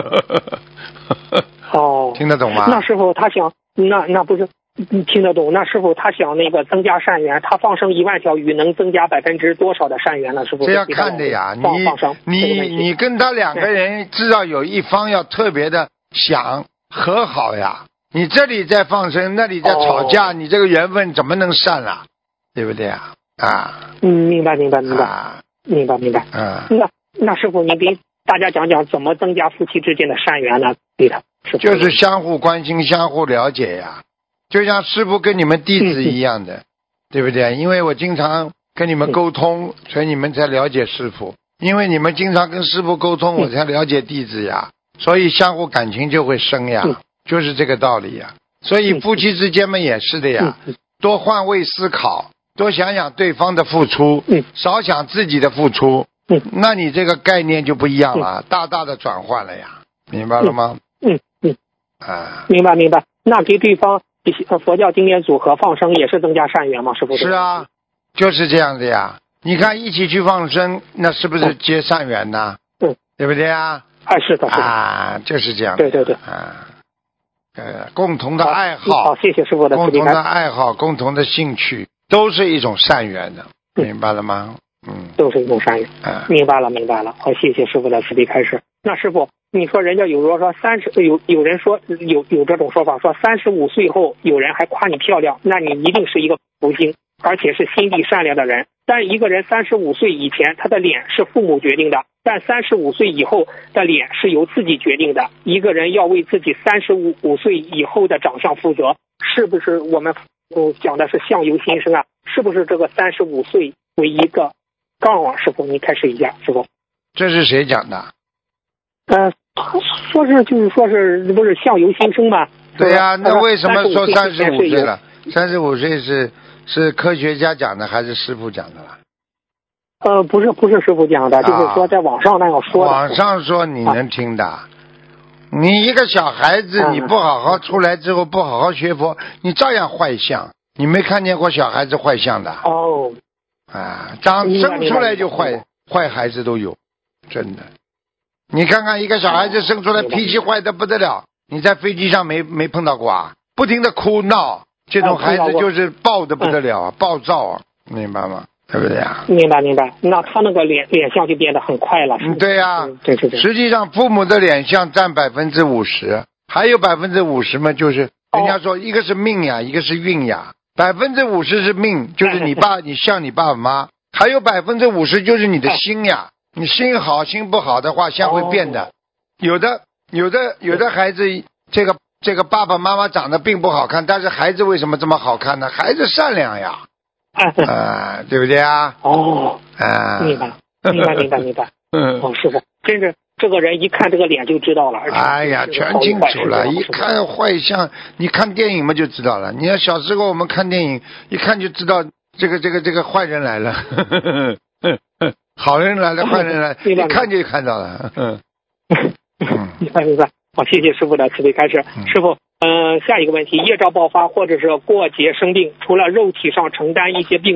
哦， 听得懂吗？ 那师傅他想，那那不是。你听得懂？那师傅他想那个增加善缘，他放生一万条鱼能增加百分之多少的善缘呢？师傅这要看的呀，你你你跟他两个人至少有一方要特别的想和好呀。你这里在放生，那里在吵架，哦、你这个缘分怎么能善了？对不对啊？啊， 嗯，明白明白明白， 啊、 明白明白。 嗯， 那那师傅您给大家讲讲怎么增加夫妻之间的善缘呢？对的， 就是相互关心、相互了解呀。就像师父跟你们弟子一样的，嗯、对不对？因为我经常跟你们沟通，嗯、所以你们才了解师父。因为你们经常跟师父沟通，我才了解弟子呀。嗯、所以相互感情就会生呀，嗯、就是这个道理呀。所以夫妻之间嘛也是的呀，嗯、多换位思考，多想想对方的付出，嗯、少想自己的付出，嗯、那你这个概念就不一样了，嗯、大大的转换了呀，明白了吗？ 嗯嗯， 啊， 明白明白。那给对方。佛教经典组合放生也是增加善缘吗？师傅？ 是啊，就是这样的呀。你看一起去放生，那是不是结善缘呢？ 嗯， 对不对啊？ 啊，是的，是的啊，就是这样的。 对对对， 啊，呃，共同的爱好， 好，谢谢师傅的共同的爱好，共同的兴趣，都是一种善缘的，嗯、明白了吗？嗯， 都是一种善缘。 啊， 明白了，明白了。好，谢谢师傅的慈悲开示。那师傅，你说人家有人说三十有有人说有有这种说法，说三十五岁后有人还夸你漂亮，那你一定是一个福星，而且是心地善良的人。但一个人三十五岁以前他的脸是父母决定的，但三十五岁以后的脸是由自己决定的。一个人要为自己三十五五岁以后的长相负责，是不是我们嗯讲的是相由心生啊？是不是这个三十五岁为一个杠啊？师傅，你开始一下，师傅。 这是谁讲的？ 呃，说是就是说是不是相由心生嘛？ 对呀、啊，那为什么说三十五岁了？三十五岁是是科学家讲的还是师傅讲的了？ 呃，不是不是师傅讲的，啊、就是说在网上那样说的。 网上说你能听的，啊、你一个小孩子，你不好好出来之后，不好好学佛，你照样坏相。你没看见过小孩子坏相的？ 哦， 啊，长生出来就坏坏孩子都有，真的。你看看一个小孩子生出来脾气坏的不得了，你在飞机上没没碰到过啊？不停的哭闹，这种孩子就是暴的不得了啊，暴躁啊，明白吗？对不对啊？ 明白明白。那他那个脸脸相就变得很快了。 嗯，对呀、啊嗯，对对对。 实际上父母的脸相占百分之五十，还有百分之五十嘛，就是人家说一个是命呀，一个是运呀。百分之五十是命，就是你爸你像你爸爸妈，还有百分之五十就是你的心呀。你心好心不好的话，相会变的。有的有的有的孩子，这个这个爸爸妈妈长得并不好看，但是孩子为什么这么好看呢？孩子善良呀，啊、呃，对不对啊？ 哦， 啊， 明白明白明白明白。嗯，哦，师傅，真是这个人一看这个脸就知道了。 哎呀，全清楚了，一看坏相，你看电影嘛就知道了。你要小时候我们看电影，一看就知道这个这个这个坏人来了。呵呵呵好人来了，坏人来了，一看就看到了。嗯， 明白明白。好，谢谢师傅的慈悲开示。 嗯、 师傅，嗯、呃，下一个问题，业障爆发或者是过节生病，除了肉体上承担一些病痛，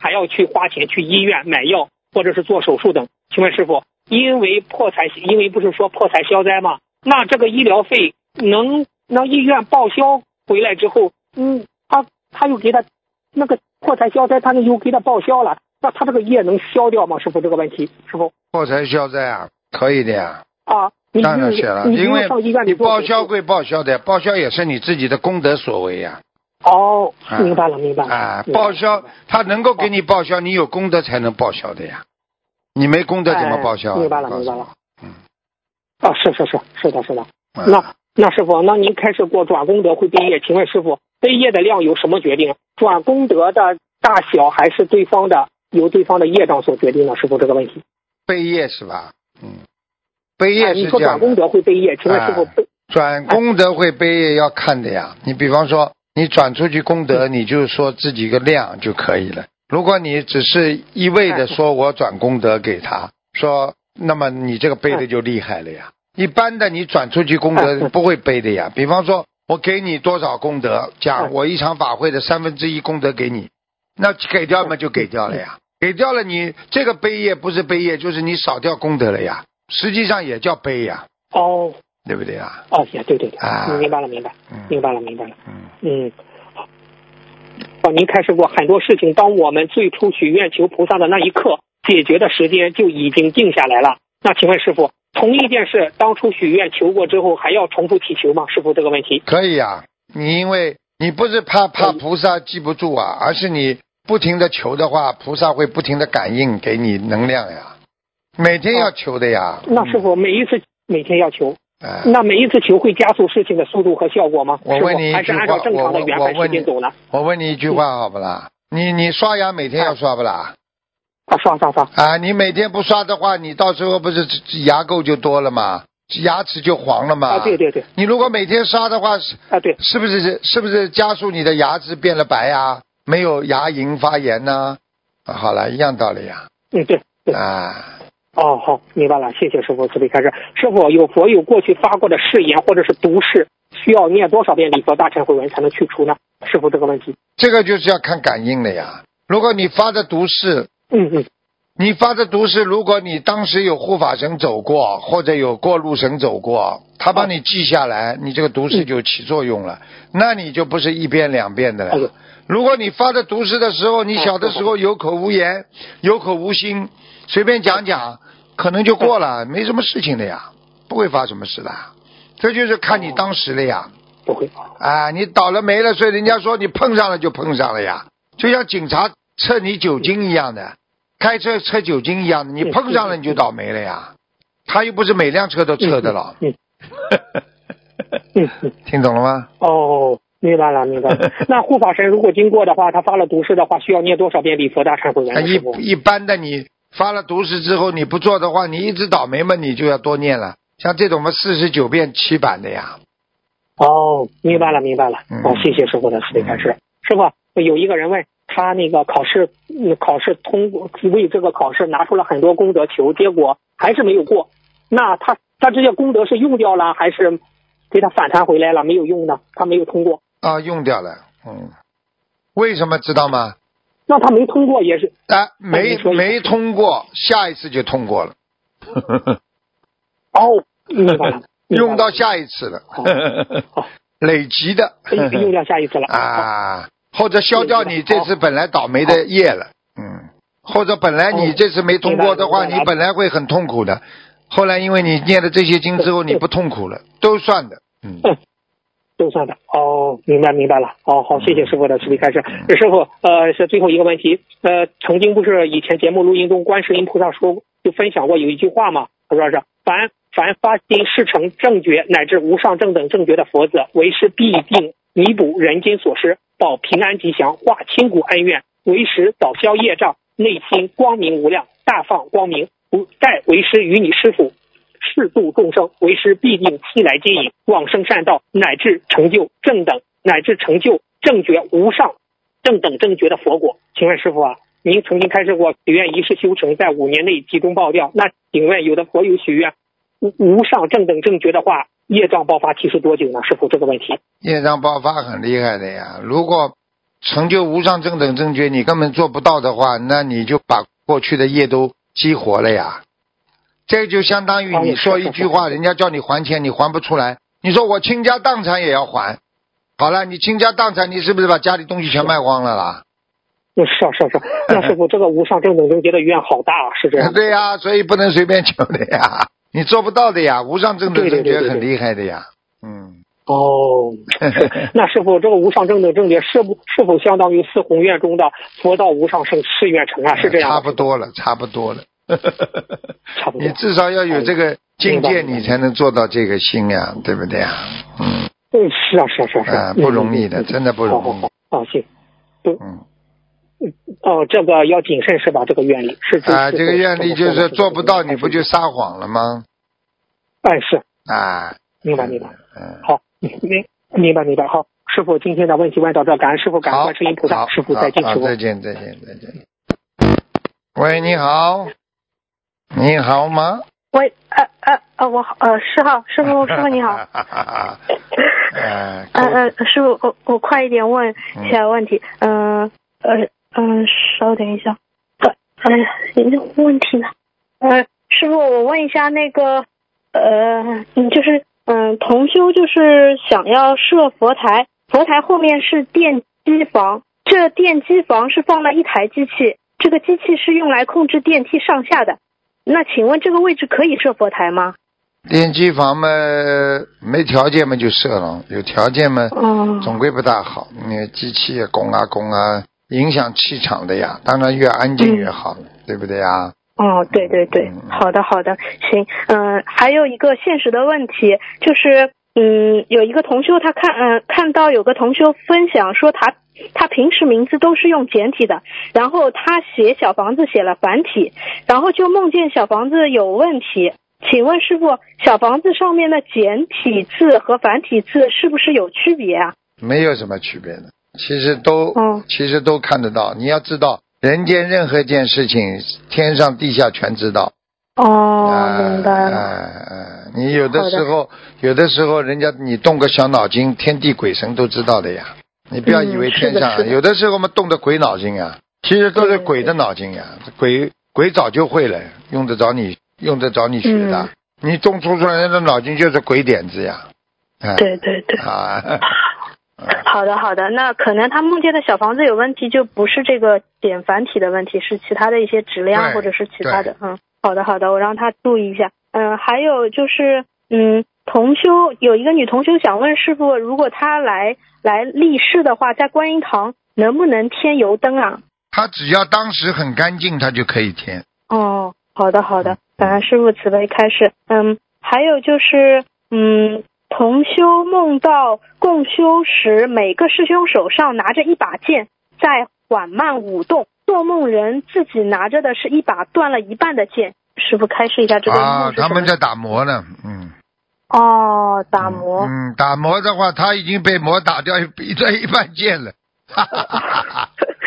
还要去花钱去医院买药或者是做手术等。请问师傅，因为破财，因为不是说破财消灾吗？那这个医疗费能让医院报销回来之后，嗯，他他又给他那个破财消灾，他又给他报销了，那他这个业能消掉吗？师傅，这个问题，师傅。 破财消灾啊，可以的呀。 啊，你当然是了，因为你报销归报销的，报销也是你自己的功德所为呀。 哦，明白了，明白了。 啊，报销他能够给你报销，你有功德才能报销的呀。你没功德怎么报销？ 明白了，明白了。 嗯。 啊，是是是是的，是的。那那师傅，那您开始过转功德会背业，请问师傅，背业的量由什么决定？转功德的大小还是对方的由对方的业障所决定的？师傅，这个问题。 背业是吧？嗯。背业是这样的。 你说转功德会背业，请问师傅背、 啊、转功德会背业要看的呀。你比方说你转出去功德，你就说自己个量就可以了。如果你只是一味的说我转功德给他，说那么你这个背的就厉害了呀。一般的你转出去功德不会背的呀。比方说我给你多少功德，讲我一场法会的三分之一功德给你，那给掉嘛就给掉了呀。给掉了你这个背业不是背业，就是你少掉功德了呀。实际上也叫背呀。 哦， 对不对啊？ 哦，也对对对， 啊， 明白了，明白， 嗯、 明白了，明白了。 嗯嗯。哦，您开示过很多事情，当我们最初许愿求菩萨的那一刻，解决的时间就已经定下来了。那请问师傅，同一件事，当初许愿求过之后，还要重复祈求吗？师傅，这个问题。 可以啊，你因为你不是怕怕菩萨记不住啊，而是你不停的求的话，菩萨会不停的感应给你能量呀。每天要求的呀。 哦、那师傅每一次每天要求。 哎、 那每一次求会加速事情的速度和效果吗？ 我问你一句话， 还是按照正常的原本时间走呢？ 我问你一句话好不啦？你你刷牙每天要刷不啦？ 啊，刷刷刷。 啊，你每天不刷的话，你到时候不是牙垢就多了吗？牙齿就黄了吗？ 啊，对对对。 你如果每天刷的话， 啊对， 是不是是不是加速你的牙齿变了白啊？没有牙龈发炎呢、啊？好了，一样道理呀。 嗯，对对。 啊。 哦，好，明白了，谢谢师傅慈悲开示。师傅，有佛有过去发过的誓言或者是毒誓，需要念多少遍礼佛大忏悔文才能去除呢？师傅，这个问题。 这个就是要看感应的呀。如果你发的毒誓， 嗯嗯， 你发的毒誓，如果你当时有护法神走过，或者有过路神走过，他帮你记下来，你这个毒誓就起作用了，嗯、那你就不是一遍两遍的了。哎、如果你发的毒誓的时候，你小的时候有口无言，有口无心，随便讲讲，可能就过了，没什么事情的呀，不会发什么事的。这就是看你当时了呀。 不会。 啊，你倒了霉了，所以人家说你碰上了就碰上了呀，就像警察测你酒精一样的，开车测酒精一样的，你碰上了你就倒霉了呀。他又不是每辆车都测的了。 嗯嗯嗯、 听懂了吗？ 哦，明白了，明白了。那护法神如果经过的话，他发了毒誓的话，需要念多少遍礼佛大忏悔文？ 一一般的，你发了毒誓之后，你不做的话，你一直倒霉嘛，你就要多念了。像这种嘛，四十九遍七版的呀。 哦，明白了，明白了。 嗯、 哦，谢谢师傅的慈悲开示。师傅，有一个人问他那个考试，考试通过，为这个考试拿出了很多功德求，结果还是没有过。那他他这些功德是用掉了，还是给他反弹回来了？没有用呢？他没有通过。 啊，用掉了。嗯，为什么知道吗？ 那他没通过也是。 啊，没没通过，下一次就通过了。 哦，明白了。 用到下一次了。 哦、 累积的。 用掉下一次了。 啊，或者消掉你这次本来倒霉的业了。嗯，或者本来你这次没通过的话，你本来会很痛苦的。后来因为你念了这些经之后，你不痛苦了，都算的。嗯。 嗯，都算的。哦，明白明白了。哦，好，谢谢师傅的慈悲开示。师傅，呃，是最后一个问题。呃，曾经不是以前节目录音中，观世音菩萨说就分享过有一句话嘛，他说是凡凡发心事成正觉乃至无上正等正觉的佛子，为师必定弥补人间所失，保平安吉祥，化千古恩怨，为师早消业障，内心光明无量，大放光明。待为师与你师父誓度众生，为师必定期来接引往生善道，乃至成就正等，乃至成就正觉无上正等正觉的佛果。请问师父啊，您曾经开示过许愿一世修成，在五年内集中爆掉。那请问有的佛友许愿无上正等正觉的话，业障爆发期是多久呢？师父，这个问题。 业障爆发很厉害的呀，如果成就无上正等正觉你根本做不到的话，那你就把过去的业都激活了呀。这就相当于你说一句话，人家叫你还钱，你还不出来，你说我倾家荡产也要还，好了，你倾家荡产，你是不是把家里东西全卖光了啦？ 是啊是啊是啊，那师傅这个无上正等正觉的愿好大啊，是这样。 对呀、啊，所以不能随便求的呀，你做不到的呀，无上正等正觉很厉害的呀。嗯。 哦，那师傅这个无上正等正觉是不是否相当于四宏愿中的佛道无上胜誓愿成啊？是这样。 差不多了，差不多了。 差不多。 你至少要有这个境界，你才能做到这个心呀，对不对呀？嗯。 嗯，是啊是啊是啊是啊， 不容易的，真的不容易。 好好好，啊行。对。 嗯。 哦，这个要谨慎是吧？这个愿力是啊，这个愿力就是做不到，你不就撒谎了吗？ 哎，是啊， 明白明白。 嗯， 好，明明白明白。好，师傅今天的问题问到这，感恩师傅，感恩观世音菩萨，师傅再见，师傅再见再见再见。喂，你好，你好吗？ 喂，呃呃呃，我呃师好，师傅师傅你好。 呃呃呃，师傅我我快一点问一下问题，嗯呃嗯、呃，稍等一下，呃哎呀，有问题呢，呃师傅我问一下那个呃就是嗯、呃、同修就是想要设佛台，佛台后面是电机房，这电机房是放了一台机器，这个机器是用来控制电梯上下的，那请问这个位置可以设佛台吗？ 电机房嘛，没条件嘛就设了，有条件嘛， 嗯， 总归不大好。那机器啊，供啊供啊，影响气场的呀。当然越安静越好，嗯、对不对呀？ 哦，对对对，嗯、好的好的，行。嗯、呃，还有一个现实的问题就是，嗯，有一个同修他看，嗯、呃，看到有个同修分享说他他平时名字都是用简体的，然后他写小房子写了繁体，然后就梦见小房子有问题。请问师傅，小房子上面的简体字和繁体字是不是有区别啊？ 没有什么区别的，其实都、 嗯、 其实都看得到。你要知道，人间任何一件事情，天上地下全知道。 哦， 呃、 明白了。 呃呃，你有的时候，有的时候人家你动个小脑筋，天地鬼神都知道的呀。你不要以为天上， 嗯、的的有的时候我们动的鬼脑筋啊，其实都是鬼的脑筋呀。鬼鬼早就会了，用得着你。用得着你学的，嗯、你种出出来的脑筋就是鬼点子呀。哎、 对对对。 啊， 好的好的，那可能他梦见的小房子有问题，就不是这个简繁体的问题，是其他的一些质量或者是其他的。嗯，好的好的，我让他注意一下。嗯，还有就是，嗯，同修有一个女同修想问师傅，如果她来来立誓的话，在观音堂能不能添油灯啊？ 她只要当时很干净，她就可以添。 哦。好的好的，感恩师父慈悲开示。嗯，还有就是，嗯，同修梦到共修时，每个师兄手上拿着一把剑，在缓慢舞动。做梦人自己拿着的是一把断了一半的剑。师父开示一下这个梦是什么？ 啊，他们在打磨呢，嗯。 哦，打磨。 嗯，打磨的话，他已经被磨打掉一断一半剑了。哈哈哈哈哈。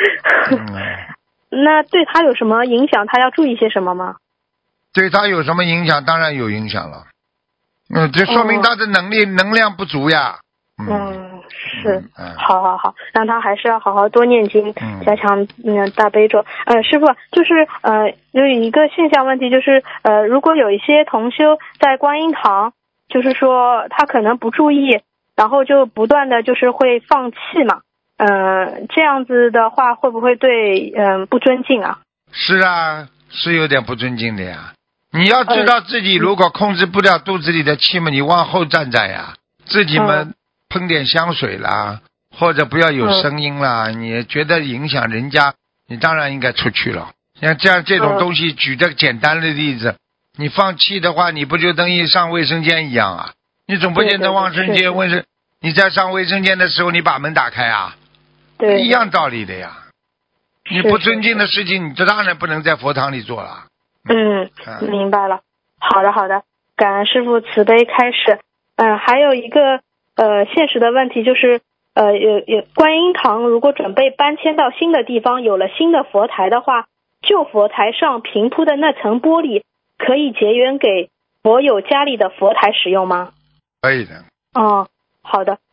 那对他有什么影响？他要注意些什么吗？ 对他有什么影响？当然有影响了。嗯，这说明他的能力、哦、能量不足呀。 嗯，嗯是、嗯，好好好，让他还是要好好多念经， 嗯、 加强嗯大悲咒。呃，师傅，就是呃有一个现象问题，就是呃如果有一些同修在观音堂，就是说他可能不注意，然后就不断的就是会放气嘛。呃，这样子的话会不会对嗯、呃、不尊敬啊？ 是啊，是有点不尊敬的呀。你要知道自己如果控制不了肚子里的气嘛，你往后站站呀，自己嘛喷点香水啦，或者不要有声音啦。你觉得影响人家，你当然应该出去了。像这样这种东西，举个简单的例子，你放气的话，你不就等于上卫生间一样啊？你总不见得卫生间卫生，你在上卫生间的时候，你把门打开啊？ 对， 一样道理的呀。你不尊敬的事情，你这当然不能在佛堂里做了。 嗯，嗯明白了。好的，好的，感恩师父慈悲开示。嗯，还有一个呃现实的问题就是，呃，有有观音堂如果准备搬迁到新的地方，有了新的佛台的话，旧佛台上平铺的那层玻璃可以结缘给佛友家里的佛台使用吗？ 可以的。 哦，好的。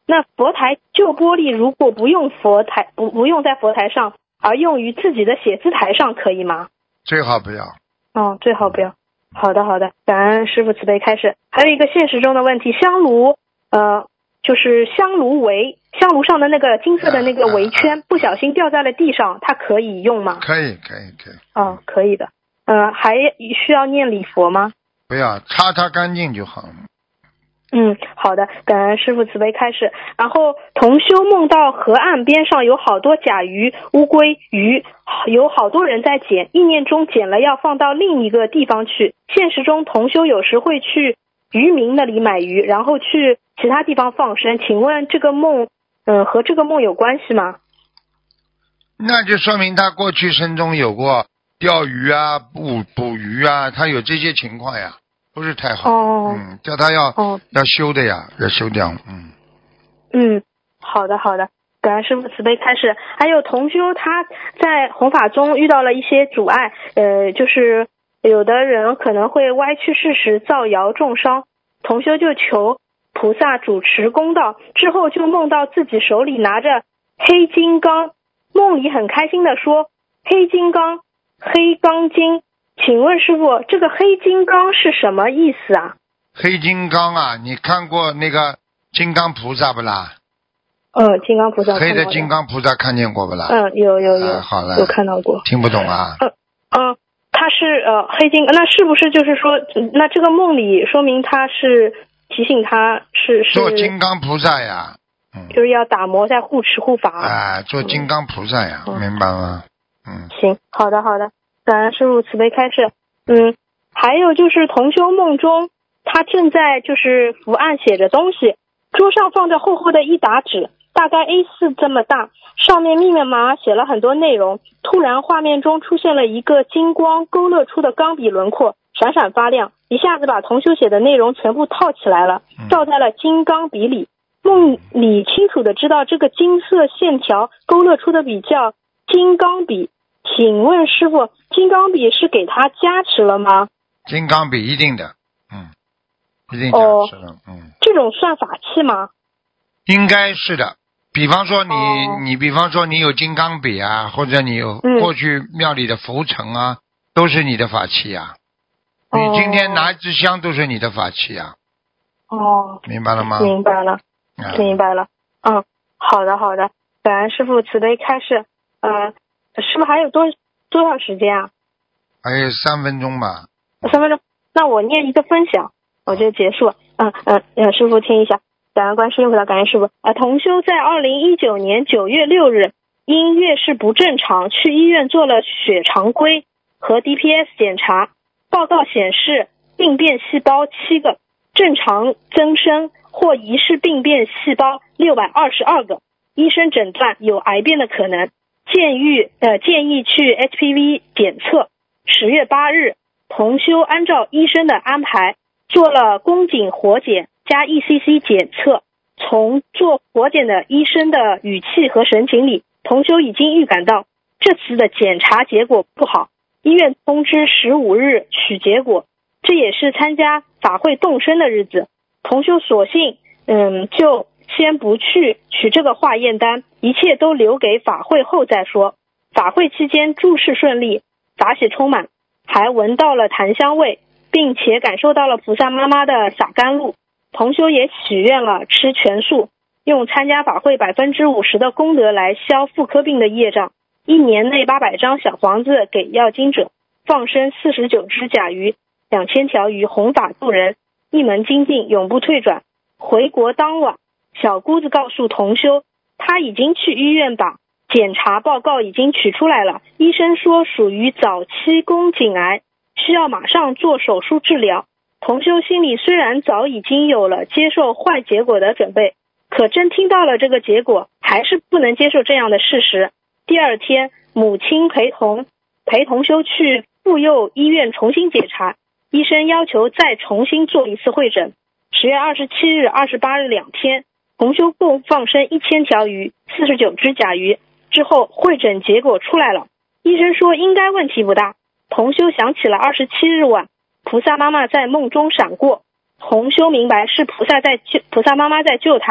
那佛台旧玻璃如果不用佛台不不用在佛台上，而用于自己的写字台上，可以吗？ 最好不要。 哦，最好不要。好的好的，感恩师父慈悲开示。还有一个现实中的问题，香炉呃就是香炉围，香炉上的那个金色的那个围圈、啊啊、不小心掉在了地上，它可以用吗？ 可以可以可以。 哦，可以的。呃还需要念礼佛吗？ 不要，擦擦干净就好了。 嗯，好的，感恩师父慈悲开示。然后同修梦到河岸边上有好多甲鱼、乌龟、鱼，有好多人在捡，意念中捡了要放到另一个地方去。现实中同修有时会去渔民那里买鱼，然后去其他地方放生，请问这个梦嗯、呃，和这个梦有关系吗？ 那就说明他过去生中有过钓鱼啊、捕捕鱼啊，他有这些情况呀。不是太好，哦、嗯，叫他要、哦、要修的呀，要修掉，嗯， 嗯，好的好的，感恩师父慈悲开示。还有同修他在弘法中遇到了一些阻碍，呃，就是有的人可能会歪曲事实，造谣重伤，同修就求菩萨主持公道，之后就梦到自己手里拿着黑金刚，梦里很开心的说黑金刚黑钢筋。请问师父，这个黑金刚是什么意思啊？ 黑金刚啊，你看过那个金刚菩萨不啦？ 嗯，金刚菩萨。 黑的金刚菩萨看见过不啦？ 嗯，有有有。 啊、好了， 有看到过。 听不懂啊？ 嗯嗯，他是呃黑金，那是不是就是说，那这个梦里说明他是提醒他是是做金刚菩萨呀？ 嗯，就是要打磨在护持护法。 啊，做金刚菩萨呀，嗯、明白吗？嗯。 行，好的好的。感恩师父慈悲开示。嗯，还有就是同修梦中，他正在就是伏案写着东西，桌上放着厚厚的一沓纸，大概 A 四 这么大，上面密密麻麻写了很多内容。突然画面中出现了一个金光勾勒出的钢笔轮廓，闪闪发亮，一下子把同修写的内容全部套起来了，照在了金刚笔里。梦里清楚的知道这个金色线条勾勒出的笔叫金刚笔。请问师父，金刚笔是给他加持了吗？ 金刚笔一定的，嗯，一定加持了，哦、嗯。 这种算法器吗？ 应该是的。比方说你， 哦、 你比方说你有金刚笔啊，或者你有过去庙里的浮尘啊，嗯、都是你的法器啊。哦、你今天拿一支香都是你的法器啊。 哦， 明白了吗？ 明白了，嗯、明白了。嗯，好的好的，感恩师父慈悲开示。嗯。是不是还有多多少时间啊？ 还有三分钟吧。 三分钟，那我念一个分享，我就结束。嗯嗯嗯，师父听一下。感恩观世音菩萨，感恩师父。啊，同修在二零一九年九月六日因月事不正常，去医院做了血常规和 D P S 检查，报告显示病变细胞七个，正常增生或疑似病变细胞六百二十二个，医生诊断有癌变的可能。建议呃建议去 H P V 检测。十月八日，同修按照医生的安排做了宫颈活检加 E C C 检测。从做活检的医生的语气和神情里，同修已经预感到这次的检查结果不好。医院通知十五日取结果，这也是参加法会动身的日子。同修索性嗯就先不去取这个化验单，一切都留给法会后再说。法会期间诸事顺利，法喜充满，还闻到了檀香味，并且感受到了菩萨妈妈的洒甘露。同修也许愿了吃全素，用参加法会百分之五十的功德来消妇科病的业障。一年内八百张小房子给要经者，放生四十九只甲鱼，两千条鱼，弘法度人，一门精进，永不退转。回国当晚，小姑子告诉同修，他已经去医院把检查报告已经取出来了，医生说属于早期宫颈癌，需要马上做手术治疗。同修心里虽然早已经有了接受坏结果的准备，可真听到了这个结果，还是不能接受这样的事实。第二天，母亲陪同陪同修去妇幼医院重新检查，医生要求再重新做一次会诊。十月二十七日、二十八日两天，同修共放生一千条鱼，四十九只甲鱼。之后会诊结果出来了，医生说应该问题不大。同修想起了二十七日晚，菩萨妈妈在梦中闪过，同修明白是菩萨在救，菩萨妈妈在救他。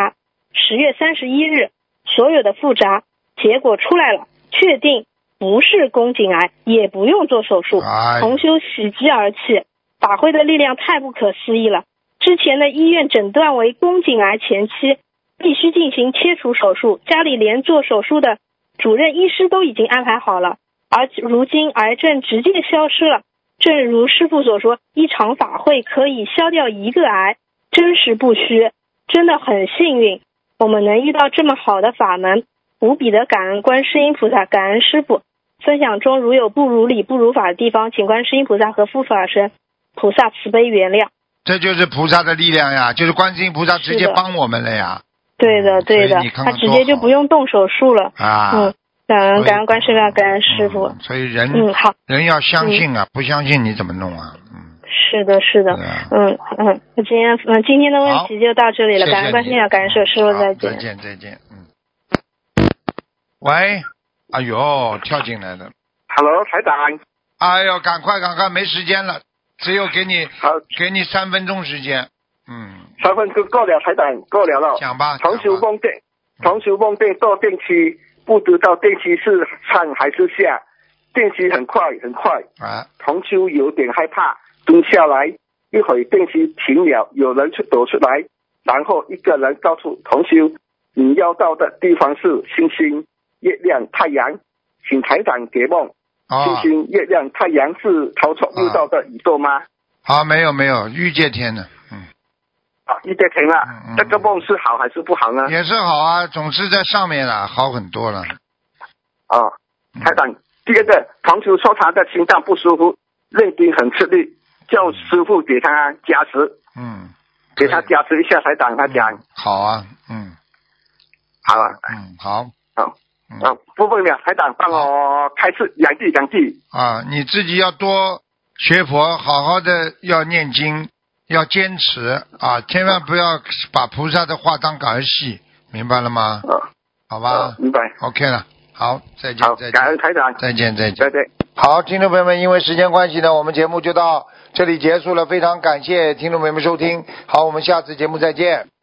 十月三十一日所有的复查结果出来了，确定不是宫颈癌，也不用做手术。 哎同修喜极而泣，法会的力量太不可思议了。之前的医院诊断为宫颈癌前期，必须进行切除手术，家里连做手术的主任医师都已经安排好了，而如今癌症直接消失了。正如师父所说，一场法会可以消掉一个癌，真实不虚，真的很幸运，我们能遇到这么好的法门，无比的感恩观世音菩萨，感恩师父。分享中如有不如理不如法的地方，请观世音菩萨和护法神菩萨慈悲原谅。 这就是菩萨的力量呀，就是观世音菩萨直接帮我们了呀。 对的对的， 所以你看看他直接就不用动手术了啊。 嗯，感恩感恩观世音，感恩师父。 嗯、所以人嗯好， 人要相信啊、嗯，不相信你怎么弄啊？嗯， 是的是的， 啊、 嗯嗯，那今天嗯今天的问题就到这里了，感恩观世音，感恩师父，再见再见再见。嗯，喂，哎呦，跳进来了。 Hello， 台长。 哎呦，赶快赶快，没时间了，只有给你好， 给你三分钟时间。嗯， 三分钟够了，台长够了了。 讲吧。 同修梦见，同修梦见坐电梯，不知道电梯是上还是下，电梯很快很快。 啊。 同修有点害怕，蹲下来，一会电梯停了，有人就走出来，然后一个人告诉同修，你要到的地方是星星、月亮、太阳，请台长解梦。 哦、 星星、月亮、太阳是逃脱六道的宇宙吗？ 啊，没有没有，欲界天的。嗯。 啊，一界天了、 嗯嗯， 这个梦是好还是不好呢？ 也是好啊，总是在上面了，好很多了。 哦，台长，第二个，同修说他的心脏不舒服，认定很吃力，叫师傅给他加持。 嗯。 给他加持一下，台长他讲、嗯。 好啊，嗯。 好啊。 嗯，好。 好。嗯、啊，不问了，台长帮我开示两句两句。 啊，你自己要多学佛，好好的要念经。要坚持啊，千万不要把菩萨的话当儿戏，明白了吗？ 哦、 好吧、 哦，明白。 OK 了，好，再见， 好， 再见， 感恩台长， 再见，再见， 再见。 好，听众朋友们，因为时间关系呢，我们节目就到这里结束了，非常感谢听众朋友们收听，好，我们下次节目再见。